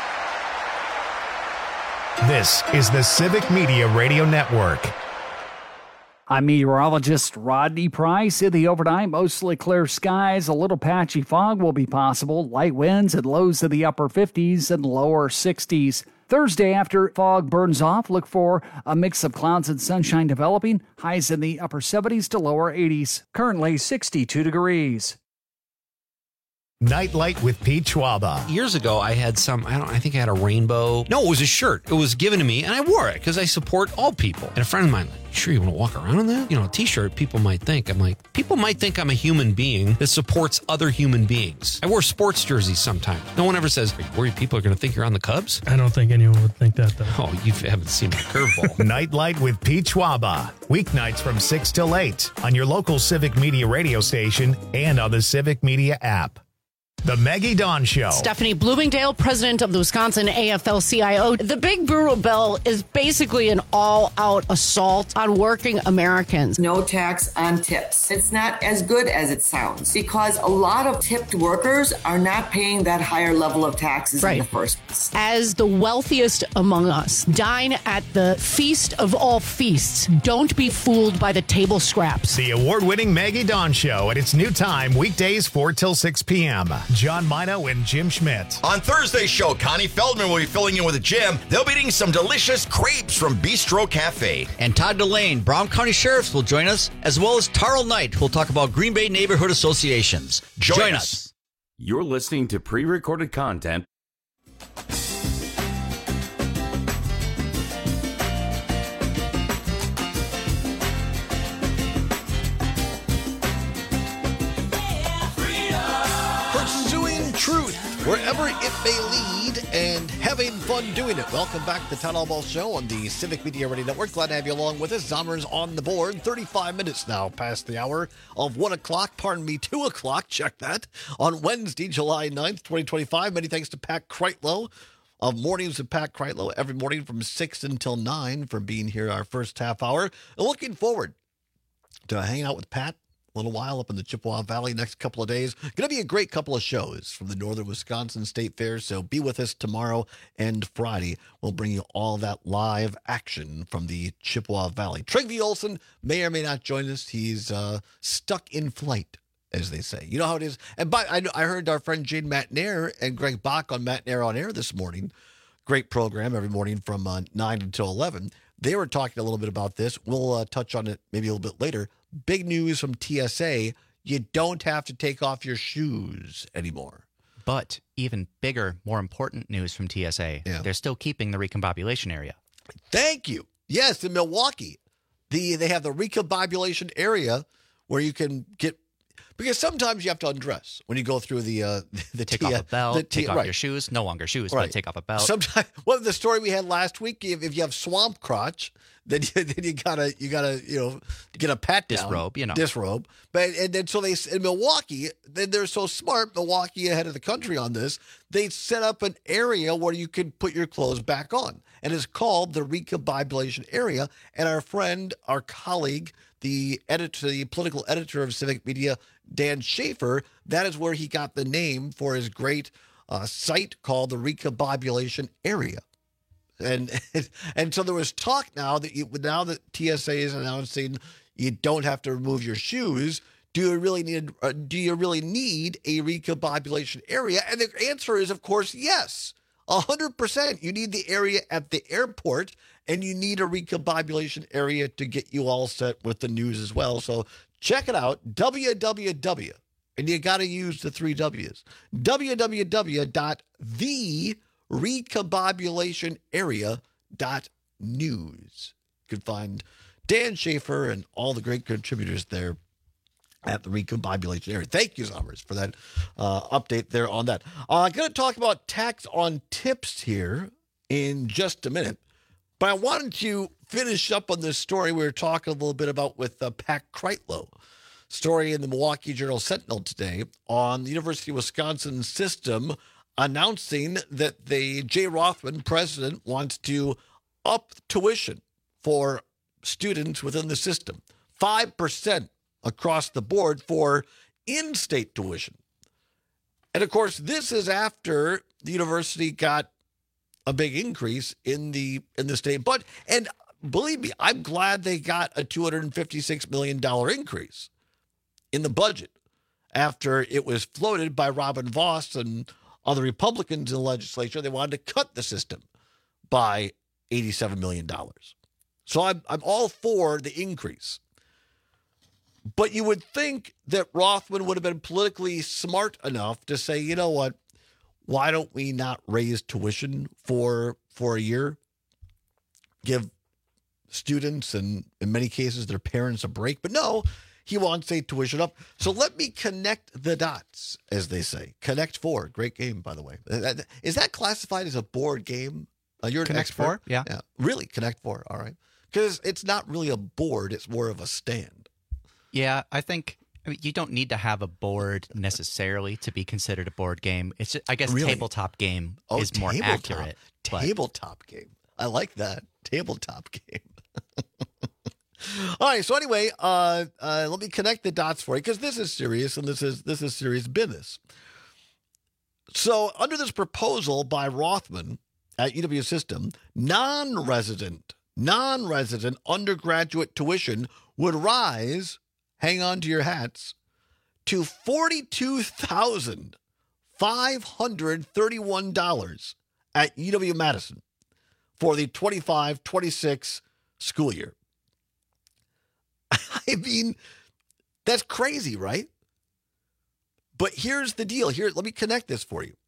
This is the Civic Media Radio Network. I'm meteorologist Rodney Price. In the overnight, mostly clear skies. A little patchy fog will be possible. Light winds and lows in the upper fifties and lower sixties. Thursday, after fog burns off, look for a mix of clouds and sunshine developing. Highs in the upper seventies to lower eighties. Currently sixty-two degrees. Nightlight with Pete Schwaba. Years ago, I had some, I don't, I think I had a rainbow. No, it was a shirt. It was given to me, and I wore it because I support all people. And a friend of mine, like, sure you want to walk around in that? You know, a t-shirt, people might think. I'm like, people might think I'm a human being that supports other human beings. I wear sports jerseys sometimes. No one ever says, are you worried people are going to think you're on the Cubs? I don't think anyone would think that, though. Oh, you haven't seen my curveball. Nightlight with Pete Schwaba. Weeknights from six till eight on your local Civic Media radio station and on the Civic Media app. The Maggie Dawn Show. Stephanie Bloomingdale, president of the Wisconsin A F L C I O. The Big Brewer Bill is basically an all-out assault on working Americans. No tax on tips. It's not as good as it sounds because a lot of tipped workers are not paying that higher level of taxes Right. in the first place. As the wealthiest among us, dine at the feast of all feasts. Don't be fooled by the table scraps. The award-winning Maggie Dawn Show at its new time, weekdays four till six p.m. John Mino and Jim Schmidt. On Thursday's show, Connie Feldman will be filling in with Jim. They'll be eating some delicious crepes from Bistro Cafe. And Todd Delane, Brown County Sheriffs, will join us, as well as Tarl Knight, who will talk about Green Bay neighborhood associations. Join, join us. us. You're listening to pre-recorded content. Pursuing truth wherever it may lead and having fun doing it. Welcome back to the Town Hall Ball Show on the Civic Media Radio Network. Glad to have you along with us. Zommers on the board. thirty-five minutes now past the hour of one o'clock. Pardon me, two o'clock. Check that. On Wednesday, July ninth, twenty twenty-five. Many thanks to Pat Kreitlow of Mornings with Pat Kreitlow every morning from six until nine for being here our first half hour. And looking forward to hanging out with Pat a little while up in the Chippewa Valley next couple of days. Going to be a great couple of shows from the Northern Wisconsin State Fair, so be with us tomorrow and Friday. We'll bring you all that live action from the Chippewa Valley. Trygve Olsen may or may not join us. He's uh, stuck in flight, as they say. You know how it is. And by, I, I heard our friend Jane Matnair and Greg Bach on Matnair on Air this morning. Great program every morning from uh, nine until eleven. They were talking a little bit about this. We'll uh, touch on it maybe a little bit later. Big news from T S A. You don't have to take off your shoes anymore. But even bigger, more important news from T S A. Yeah. They're still keeping the recombobulation area. Thank you. Yes, in Milwaukee, the they have the recombobulation area where you can get, because sometimes you have to undress when you go through the uh, the Take T- off a belt, the take T- off right. your shoes. No longer shoes, Right. but take off a belt. Sometimes, well, the story we had last week, if, if you have swamp crotch, then you, then you gotta you gotta you know get a pat down, Disrobe, you know. disrobe. But and then so they in Milwaukee, then they're so smart. Milwaukee ahead of the country on this. They set up an area where you can put your clothes back on, and it's called the recombobulation area. And our friend, our colleague, the editor, the political editor of Civic Media, Dan Schaefer, that is where he got the name for his great uh, site called the recombobulation area. And and so there was talk now that you, now that T S A is announcing you don't have to remove your shoes. Do you really need uh, do you really need a recombobulation area? And the answer is, of course, yes, a hundred percent. You need the area at the airport, and you need a recombobulation area to get you all set with the news as well. So check it out, w w w. And you got to use the three W's. w w w dot the recombobulation area dot news. You can find Dan Schaefer and all the great contributors there at the recombobulation area. Thank you, Zommers, for that uh, update there on that. Uh, I'm going to talk about tax on tips here in just a minute, but I wanted to finish up on this story we were talking a little bit about with uh, Pat Kreitlow. Story in the Milwaukee Journal Sentinel today on the University of Wisconsin system announcing that the Jay Rothman, president, wants to up tuition for students within the system, five percent across the board for in-state tuition. And, of course, this is after the university got a big increase in the in the state budget. And believe me, I'm glad they got a two hundred fifty-six million dollars increase in the budget after it was floated by Robin Vos and other Republicans in the legislature. They wanted to cut the system by eighty-seven million dollars. So I'm, I'm all for the increase. But you would think that Rothman would have been politically smart enough to say, you know what, why don't we not raise tuition for for a year? Give students and in many cases their parents a break. But no, he wants a tuition up. So let me connect the dots, as they say. Connect Four, great game, by the way. Is that classified as a board game? Uh, you're an Connect expert. Four, yeah. yeah. Really, Connect Four, all right. Because it's not really a board, it's more of a stand. Yeah, I think I mean, you don't need to have a board necessarily to be considered a board game. It's just, I guess Really? tabletop game Oh, is more tabletop. accurate. but- Tabletop game. I like that. Tabletop game. All right. So anyway, uh, uh, let me connect the dots for you because this is serious and this is this is serious business. So under this proposal by Rothman at U W System, non-resident, non-resident undergraduate tuition would rise, hang on to your hats, to forty-two thousand five hundred thirty-one dollars at U W-Madison for the twenty-five twenty-six school year. I mean, that's crazy, right? But here's the deal. Here, let me connect this for you.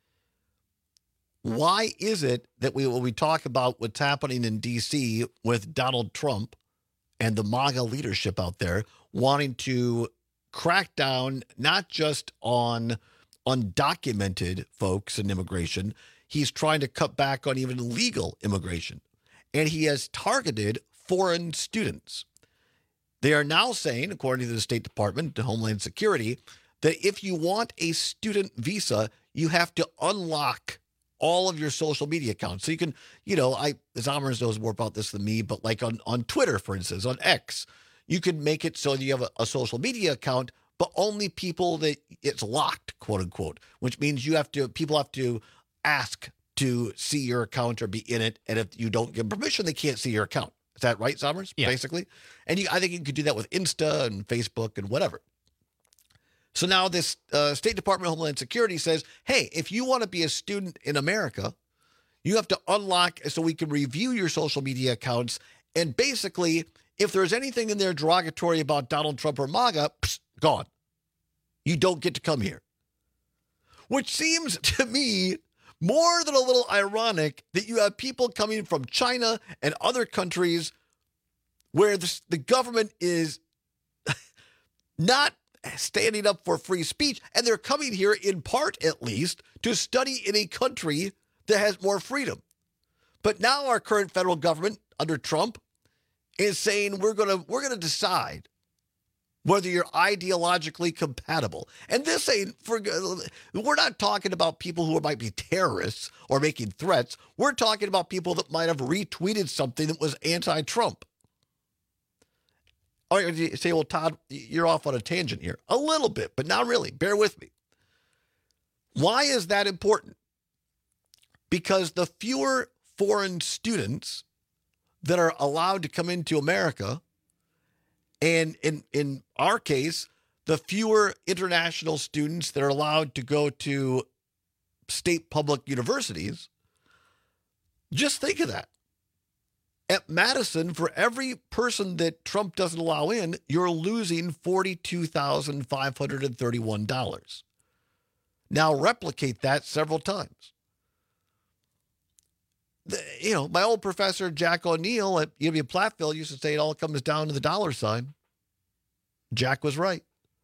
Why is it that we, when we talk about what's happening in D C with Donald Trump and the MAGA leadership out there wanting to crack down not just on undocumented folks in immigration, he's trying to cut back on even legal immigration. And he has targeted foreign students. They are now saying, according to the State Department, to Homeland Security, that if you want a student visa, you have to unlock all of your social media accounts. So you can, you know, I, Zomers knows more about this than me, but like on, on Twitter, for instance, on X, you can make it so that you have a, a social media account, but only people that it's locked, quote unquote, which means you have to, people have to ask to see your account or be in it. And if you don't give permission, they can't see your account. Is that right, Zomers? Yeah. Basically. And you, I think you could do that with Insta and Facebook and whatever. So now this uh, State Department of Homeland Security says, hey, if you want to be a student in America, you have to unlock so we can review your social media accounts. And basically, if there's anything in there derogatory about Donald Trump or MAGA, psst, gone. You don't get to come here. Which seems to me more than a little ironic that you have people coming from China and other countries where the, the government is not standing up for free speech, and they're coming here in part, at least, to study in a country that has more freedom. But now our current federal government under Trump is saying we're going to we're going to decide whether you're ideologically compatible. And this ain't for, we're not talking about people who might be terrorists or making threats. We're talking about people that might have retweeted something that was anti-Trump. All right, you say, well, Todd, you're off on a tangent here. A little bit, but not really. Bear with me. Why is that important? Because the fewer foreign students that are allowed to come into America, and in, in our case, the fewer international students that are allowed to go to state public universities, just think of that. At Madison, for every person that Trump doesn't allow in, you're losing forty-two thousand five hundred thirty-one dollars. Now replicate that several times. The, you know, my old professor, Jack O'Neill at U W Platteville, used to say it all comes down to the dollar sign. Jack was right.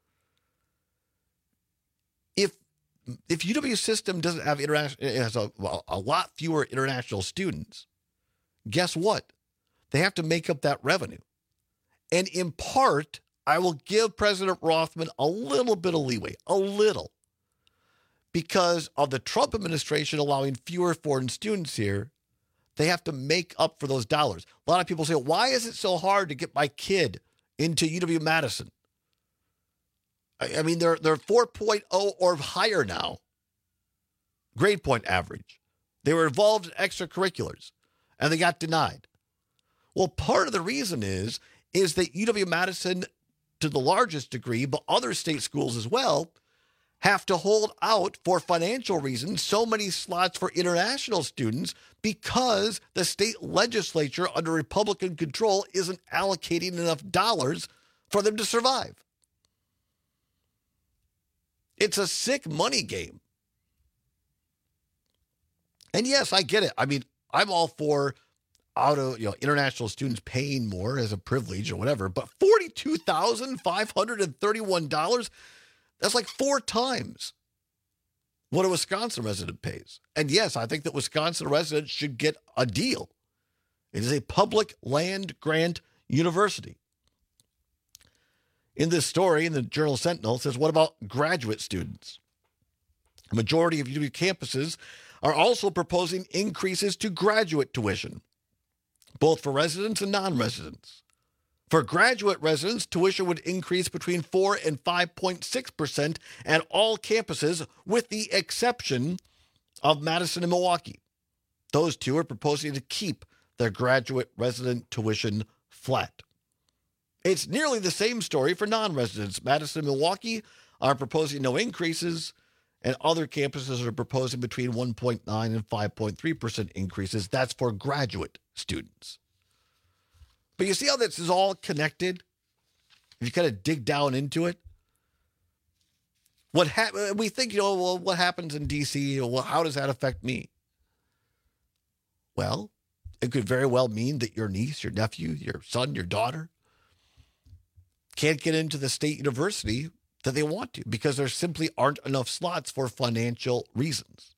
If if U W System doesn't have international, it has a, a lot fewer international students, guess what? They have to make up that revenue. And in part, I will give President Rothman a little bit of leeway, a little, because of the Trump administration allowing fewer foreign students here. They have to make up for those dollars. A lot of people say, why is it so hard to get my kid into U W-Madison? I, I mean, they're, they're four point oh or higher now, grade point average. They were involved in extracurriculars, and they got denied. Well, part of the reason is, is that U W-Madison, to the largest degree, but other state schools as well, have to hold out for financial reasons so many slots for international students because the state legislature under Republican control isn't allocating enough dollars for them to survive. It's a sick money game. And yes, I get it. I mean, I'm all for out of, you know, international students paying more as a privilege or whatever, but forty-two thousand five hundred thirty-one dollars, that's like four times what a Wisconsin resident pays. And yes, I think that Wisconsin residents should get a deal. It is a public land grant university. In this story, in the Journal Sentinel, it says, what about graduate students? A majority of U W campuses are also proposing increases to graduate tuition, both for residents and non-residents. For graduate residents, tuition would increase between four and five point six percent at all campuses, with the exception of Madison and Milwaukee. Those two are proposing to keep their graduate resident tuition flat. It's nearly the same story for non-residents. Madison and Milwaukee are proposing no increases, and other campuses are proposing between one point nine and five point three percent increases. That's for graduate students. But you see how this is all connected? If you kind of dig down into it, what ha- we think, you know, well, what happens in D C? Well, how does that affect me? Well, it could very well mean that your niece, your nephew, your son, your daughter can't get into the state university that they want to because there simply aren't enough slots for financial reasons.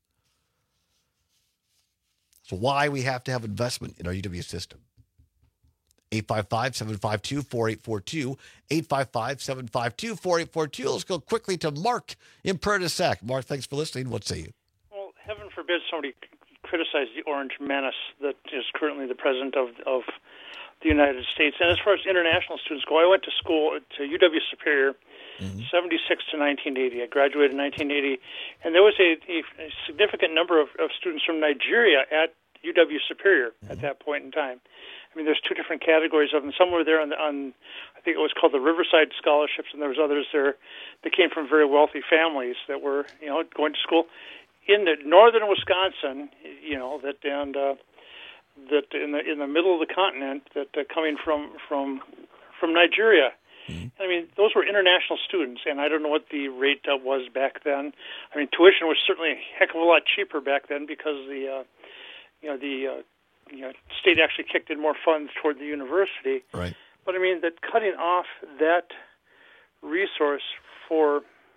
So why we have to have investment in our U W system. eight five five, seven five two, four eight four two, eight five five, seven five two, four eight four two. Let's go quickly to Mark in Prairie du Sac. Mark, thanks for listening. What say you? Well, heaven forbid somebody criticize the Orange Menace that is currently the president of of the United States. And as far as international students go, I went to school to U W Superior, mm-hmm. seventy-six to nineteen eighty. I graduated in nineteen eighty, and there was a, a significant number of, of students from Nigeria at U W Superior mm-hmm. at that point in time. I mean, there's two different categories of them. Some were there on, the, on, I think it was called the Riverside Scholarships, and there was others there that came from very wealthy families that were, you know, going to school in the northern Wisconsin, you know, that and uh, that in the in the middle of the continent, that uh, coming from from from Nigeria. Mm-hmm. I mean, those were international students, and I don't know what the rate uh, was back then. I mean, tuition was certainly a heck of a lot cheaper back then because the uh, you know the uh, you know, state actually kicked in more funds toward the university. Right. But I mean that cutting off that resource for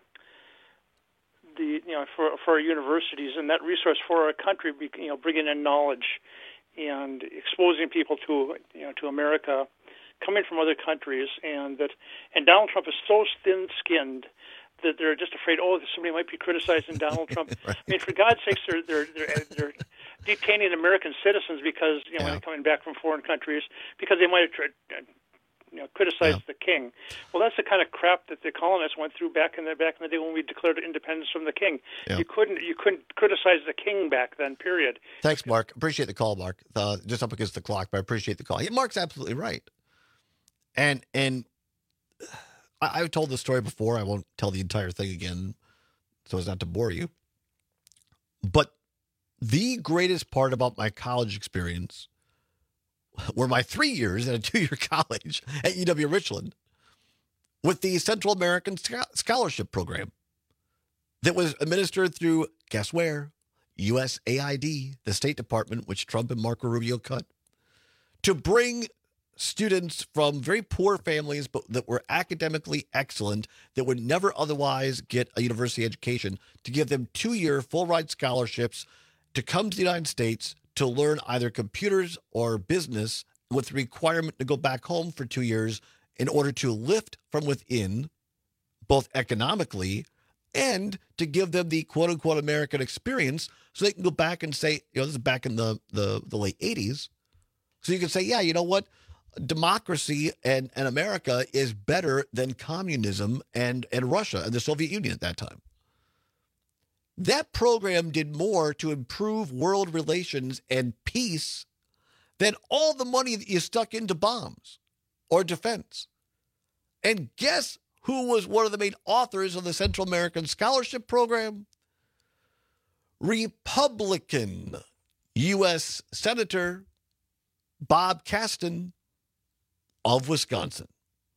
the you know for for our universities and that resource for our country, you know, bringing in knowledge and exposing people to you know to America, coming from other countries, and that and Donald Trump is so thin-skinned that they're just afraid, oh, somebody might be criticizing Donald Trump. Right. I mean, for God's sakes, they're they're they're, they're detaining American citizens because you know yeah. when they're coming back from foreign countries because they might have tried, you know criticized yeah. the king. Well, that's the kind of crap that the colonists went through back in the back in the day when we declared independence from the king. Yeah. You couldn't you couldn't criticize the king back then. Period. Thanks, Mark. Appreciate the call, Mark. Uh, just up against the clock, but I appreciate the call. Yeah, Mark's absolutely right. And and. I've told this story before. I won't tell the entire thing again so as not to bore you. But the greatest part about my college experience were my three years at a two-year college at U W Richland with the Central American Scholarship Program that was administered through, guess where? U S A I D, the State Department, which Trump and Marco Rubio cut, to bring students from very poor families but that were academically excellent that would never otherwise get a university education, to give them two-year full-ride scholarships to come to the United States to learn either computers or business with the requirement to go back home for two years in order to lift from within, both economically and to give them the quote-unquote American experience so they can go back and say, you know, this is back in the, the, the late eighties. So you can say, yeah, you know what? Democracy and, and America is better than communism and, and Russia and the Soviet Union at that time. That program did more to improve world relations and peace than all the money that you stuck into bombs or defense. And guess who was one of the main authors of the Central American Scholarship Program? Republican U S Senator Bob Caston of Wisconsin.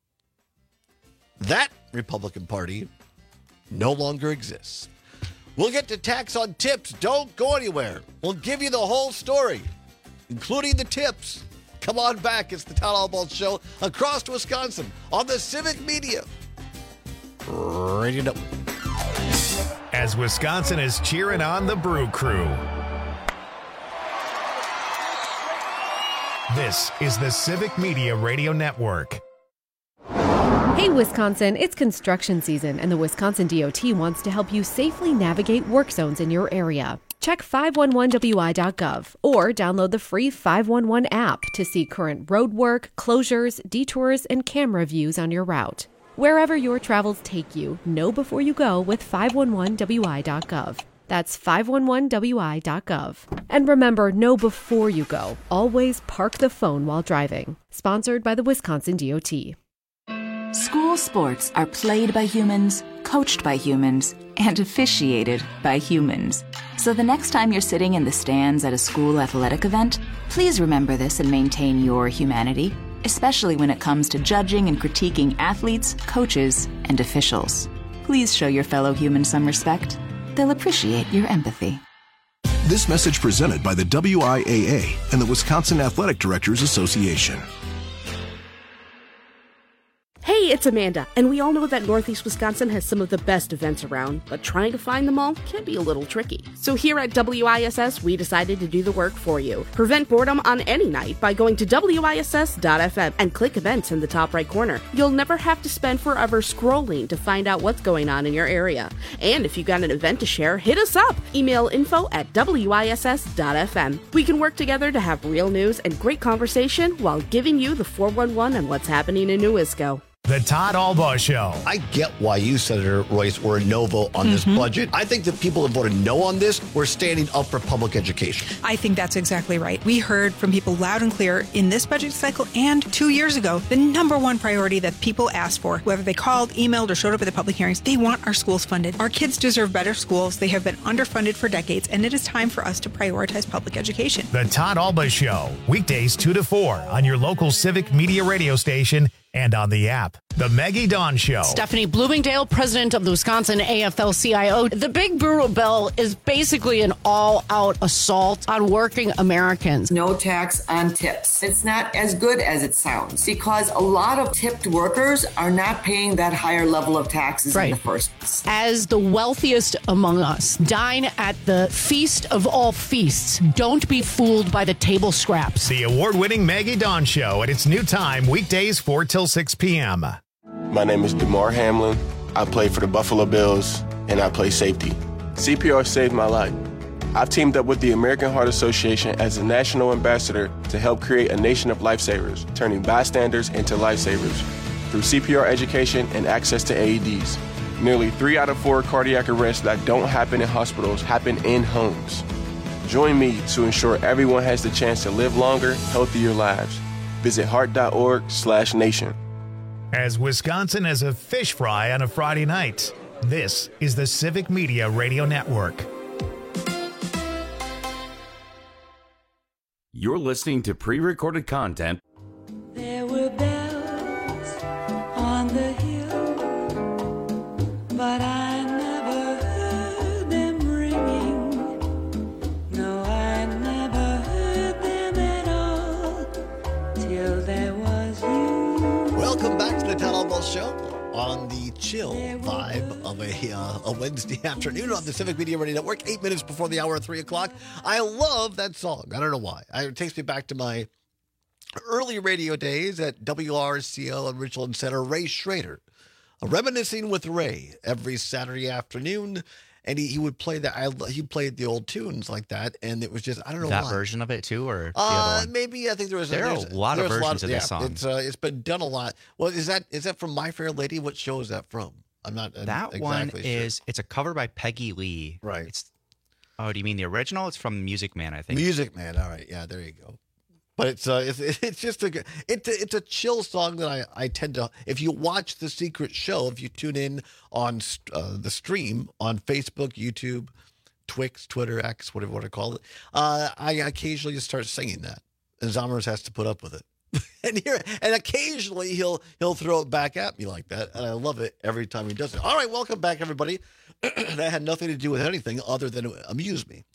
That Republican Party no longer exists. We'll get to tax on tips. Don't go anywhere. We'll give you the whole story, including the tips. Come on back. It's the Todd Albaugh Show across Wisconsin on the Civic Media Radio Network. As Wisconsin is cheering on the Brew Crew. This is the Civic Media Radio Network. Hey, Wisconsin, it's construction season, and the Wisconsin D O T wants to help you safely navigate work zones in your area. Check five one one W I dot gov or download the free five one one app to see current road work, closures, detours, and camera views on your route. Wherever your travels take you, know before you go with five one one W I dot gov. That's five one one W I dot gov. And remember, know before you go. Always park the phone while driving. Sponsored by the Wisconsin D O T. School sports are played by humans, coached by humans, and officiated by humans. So the next time you're sitting in the stands at a school athletic event, please remember this and maintain your humanity, especially when it comes to judging and critiquing athletes, coaches, and officials. Please show your fellow humans some respect. They'll appreciate your empathy. This message presented by the W I A A and the Wisconsin Athletic Directors Association. Hey, it's Amanda, and we all know that Northeast Wisconsin has some of the best events around, but trying to find them all can be a little tricky. So here at W I S S, we decided to do the work for you. Prevent boredom on any night by going to W I S S dot F M and click events in the top right corner. You'll never have to spend forever scrolling to find out what's going on in your area. And if you got an event to share, hit us up. Email info at W I S S dot F M. We can work together to have real news and great conversation while giving you the four one one on what's happening in Newisco. The Todd Albaugh Show. I get why you, Senator Royce, were a no vote on this Mhm. budget. I think the people that voted no on this were standing up for public education. I think that's exactly right. We heard from people loud and clear in this budget cycle and two years ago, the number one priority that people asked for, whether they called, emailed, or showed up at the public hearings, they want our schools funded. Our kids deserve better schools. They have been underfunded for decades, and it is time for us to prioritize public education. The Todd Albaugh Show. Weekdays two to four on your local Civic Media radio station and on the app. The Maggie Dawn Show. Stephanie Bloomingdale, president of the Wisconsin A F L C I O. The big brewer bill is basically an all-out assault on working Americans. No tax on tips. It's not as good as it sounds because a lot of tipped workers are not paying that higher level of taxes Right. in the first place. As the wealthiest among us, dine at the feast of all feasts. Don't be fooled by the table scraps. The award-winning Maggie Dawn Show at its new time, weekdays four till six p.m. My name is DeMar Hamlin. I play for the Buffalo Bills, and I play safety. C P R saved my life. I've teamed up with the American Heart Association as a national ambassador to help create a nation of lifesavers, turning bystanders into lifesavers through C P R education and access to A E Ds. Nearly three out of four cardiac arrests that don't happen in hospitals happen in homes. Join me to ensure everyone has the chance to live longer, healthier lives. Visit heart.org slash nation. As Wisconsin has a fish fry on a Friday night, this is the Civic Media Radio Network. You're listening to pre-recorded content. There were bells on the hill, but I never heard them ringing. No, I never heard them at all till there was you. Welcome back to the Todd Albaugh Show on the chill vibe of a, uh, a Wednesday afternoon on the Civic Media Radio Network, eight minutes before the hour of three o'clock. I love that song. I don't know why. I, it takes me back to my early radio days at W R C L and Richland Center. Ray Schrader, uh, reminiscing with Ray every Saturday afternoon. And he, he would play that. I, he played the old tunes like that, and it was just I don't know that why. version of it too, or the Uh, other one? maybe I think there was. There are there's- a lot of there's versions of yeah, this song. It's uh, it's been done a lot. Well, is that is that from My Fair Lady? What show is that from? I'm not uh, That exactly one sure. is it's a cover by Peggy Lee. Right. It's, oh, do you mean the original? It's from Music Man, I think. Music Man. All right, yeah, there you go. But it's uh, it's it's just a it's a, it's a chill song that I, I tend to. If you watch The Secret Show, if you tune in on uh, the stream on Facebook, YouTube, Twix, Twitter, X, whatever you want to call it, uh, I occasionally just start singing that, and Zommers has to put up with it. and here and occasionally he'll he'll throw it back at me like that, and I love it every time he does it. All right, welcome back, everybody. That had nothing to do with anything other than amuse me.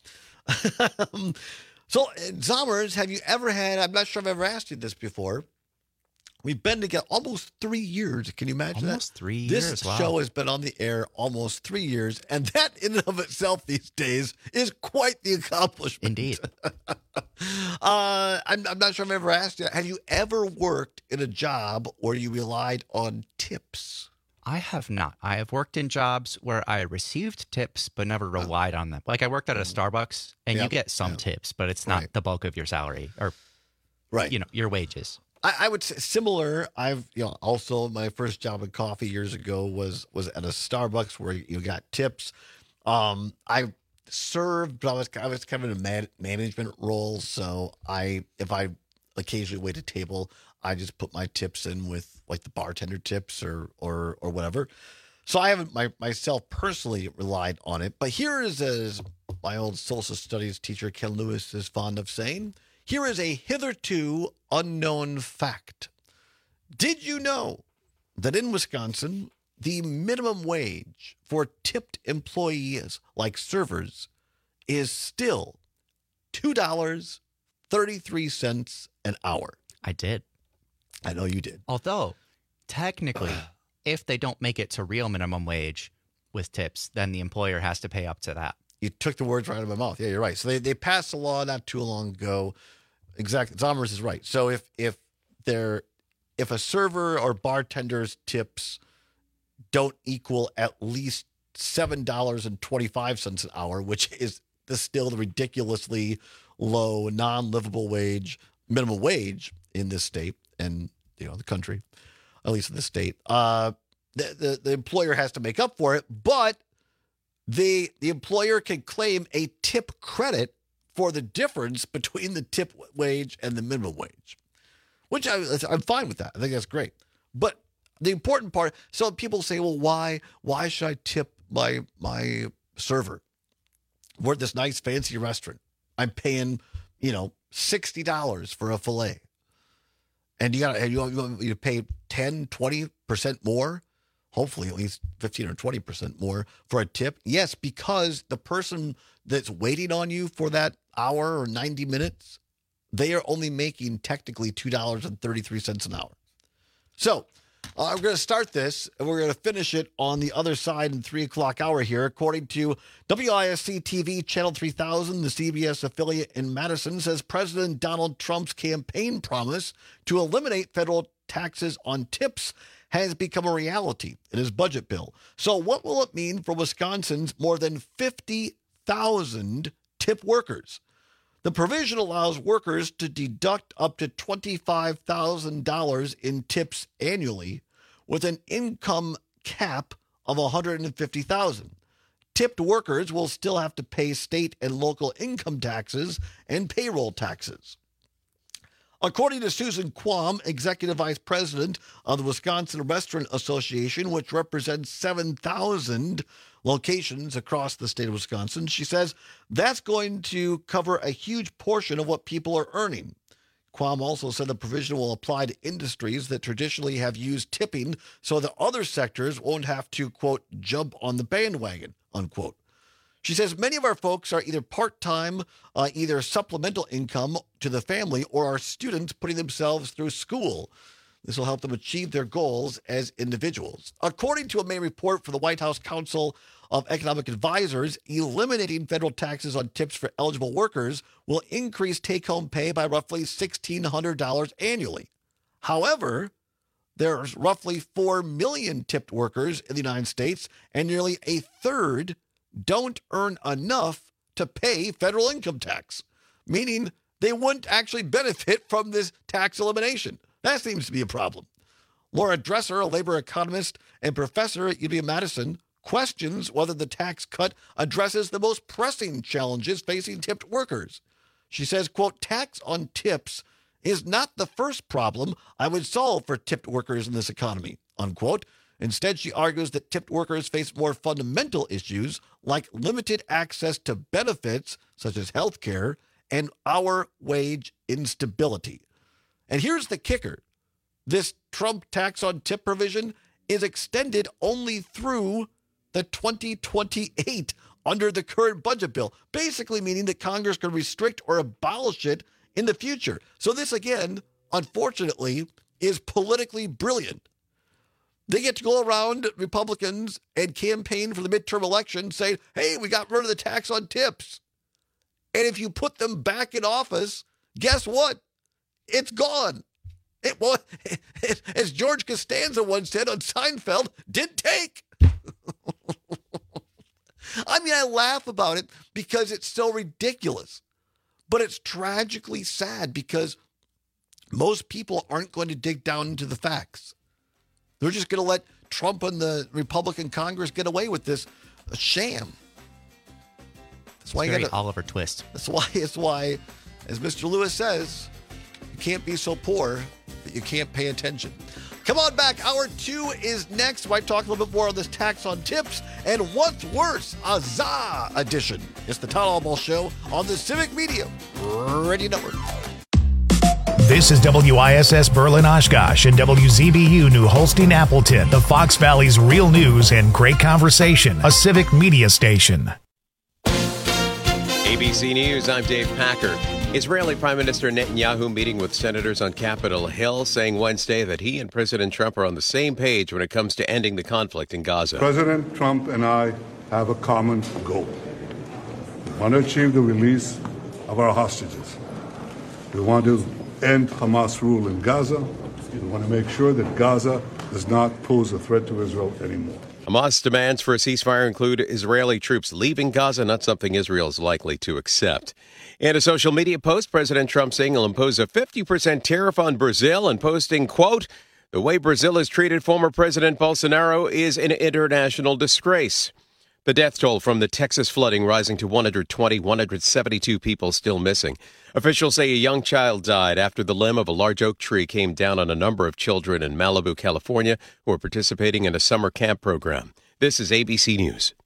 So, Zommers, have you ever had, I'm not sure I've ever asked you this before, We've been together almost three years. Can you imagine Almost that? three this years, wow. show show has been on the air almost three years, and that in and of itself these days is quite the accomplishment. Indeed. uh, I'm, I'm not sure if I've ever asked you, have you ever worked in a job where you relied on tips? I have not. I have worked in jobs where I received tips but never relied on them. Like I worked at a Starbucks, and Yep. you get some Yep. tips, but it's not Right. the bulk of your salary or, right. you know, your wages. I, I would say similar. I've, you know, also my first job in coffee years ago was was at a Starbucks where you got tips. Um, I served, but I was I was kind of in a man, management role, so I if I occasionally wait a table, I just put my tips in with like the bartender tips or or or whatever. So I haven't my myself personally relied on it. But here is, as my old social studies teacher Ken Lewis is fond of saying, here is a hitherto unknown fact. Did you know that in Wisconsin, the minimum wage for tipped employees like servers is still two dollars and thirty-three cents an hour? I did. I know you did. Although, technically, if they don't make it to real minimum wage with tips, then the employer has to pay up to that. You took the words right out of my mouth. Yeah, you're right. So they, they passed a law not too long ago. Exactly. Zomers is right. So if if they're if a server or bartender's tips don't equal at least seven dollars and twenty-five cents an hour, which is the still the ridiculously low non-livable wage, minimum wage in this state and you know the country, at least in the state, uh, the, the the employer has to make up for it, but the the employer can claim a tip credit for the difference between the tip wage and the minimum wage, which I, I'm fine with that. I think that's great. But the important part, so people say, well, why why should I tip my my server? We're at this nice fancy restaurant. I'm paying, you know, sixty dollars for a filet. And you got you want, you want me to pay ten, twenty percent more, hopefully at least fifteen or twenty percent more for a tip. Yes, because the person that's waiting on you for that hour or ninety minutes, they are only making technically two dollars and thirty-three cents an hour. So uh, we're going to start this, and we're going to finish it on the other side in three o'clock hour here. According to W I S C T V Channel three thousand, the C B S affiliate in Madison, says President Donald Trump's campaign promise to eliminate federal taxes on tips has become a reality in his budget bill. So what will it mean for Wisconsin's more than fifty thousand tip workers? The provision allows workers to deduct up to twenty-five thousand dollars in tips annually with an income cap of one hundred fifty thousand dollars. Tipped workers will still have to pay state and local income taxes and payroll taxes. According to Susan Quam, Executive Vice President of the Wisconsin Restaurant Association, which represents seven thousand locations across the state of Wisconsin, she says that's going to cover a huge portion of what people are earning. Quam also said the provision will apply to industries that traditionally have used tipping so that other sectors won't have to, quote, jump on the bandwagon, unquote. She says many of our folks are either part-time, uh, either supplemental income to the family, or are students putting themselves through school. This will help them achieve their goals as individuals. According to a May report for the White House Council of Economic Advisors, eliminating federal taxes on tips for eligible workers will increase take-home pay by roughly sixteen hundred dollars annually. However, there's roughly four million tipped workers in the United States, and nearly a third don't earn enough to pay federal income tax, meaning they wouldn't actually benefit from this tax elimination. That seems to be a problem. Laura Dresser, a labor economist and professor at U W Madison, questions whether the tax cut addresses the most pressing challenges facing tipped workers. She says, quote, tax on tips is not the first problem I would solve for tipped workers in this economy, unquote. Instead, she argues that tipped workers face more fundamental issues like limited access to benefits such as health care and hour wage instability. And here's the kicker. This Trump tax on tip provision is extended only through the twenty twenty-eight under the current budget bill, basically meaning that Congress can restrict or abolish it in the future. So this, again, unfortunately, is politically brilliant. They get to go around Republicans and campaign for the midterm election saying, hey, we got rid of the tax on tips. And if you put them back in office, guess what? It's gone. It was, as George Costanza once said on Seinfeld, didn't take. I mean, I laugh about it because it's so ridiculous. But it's tragically sad because most people aren't going to dig down into the facts. They're just going to let Trump and the Republican Congress get away with this sham. That's why Very you got Oliver Twist. That's why. It's why, as Mister Lewis says, you can't be so poor that you can't pay attention. Come on back. Hour two is next. Might talk a little bit more on this tax on tips and what's worse, a za edition. It's the Todd Albaugh Show on the Civic Media Radio Network. This is W I S S Berlin Oshkosh and W Z B U New Holstein Appleton, the Fox Valley's real news and great conversation, a civic media station. A B C News, I'm Dave Packer. Israeli Prime Minister Netanyahu meeting with senators on Capitol Hill, saying Wednesday that he and President Trump are on the same page when it comes to ending the conflict in Gaza. President Trump and I have a common goal. We want to achieve the release of our hostages. We want to end Hamas rule in Gaza. We want to make sure that Gaza does not pose a threat to Israel anymore. Hamas demands for a ceasefire include Israeli troops leaving Gaza, not something Israel is likely to accept. In a social media post, President Trump saying he'll impose a fifty percent tariff on Brazil and posting, quote, the way Brazil has treated former President Bolsonaro is an international disgrace. The death toll from the Texas flooding rising to one hundred twenty, one hundred seventy-two people still missing. Officials say a young child died after the limb of a large oak tree came down on a number of children in Malibu, California, who are participating in a summer camp program. This is A B C News.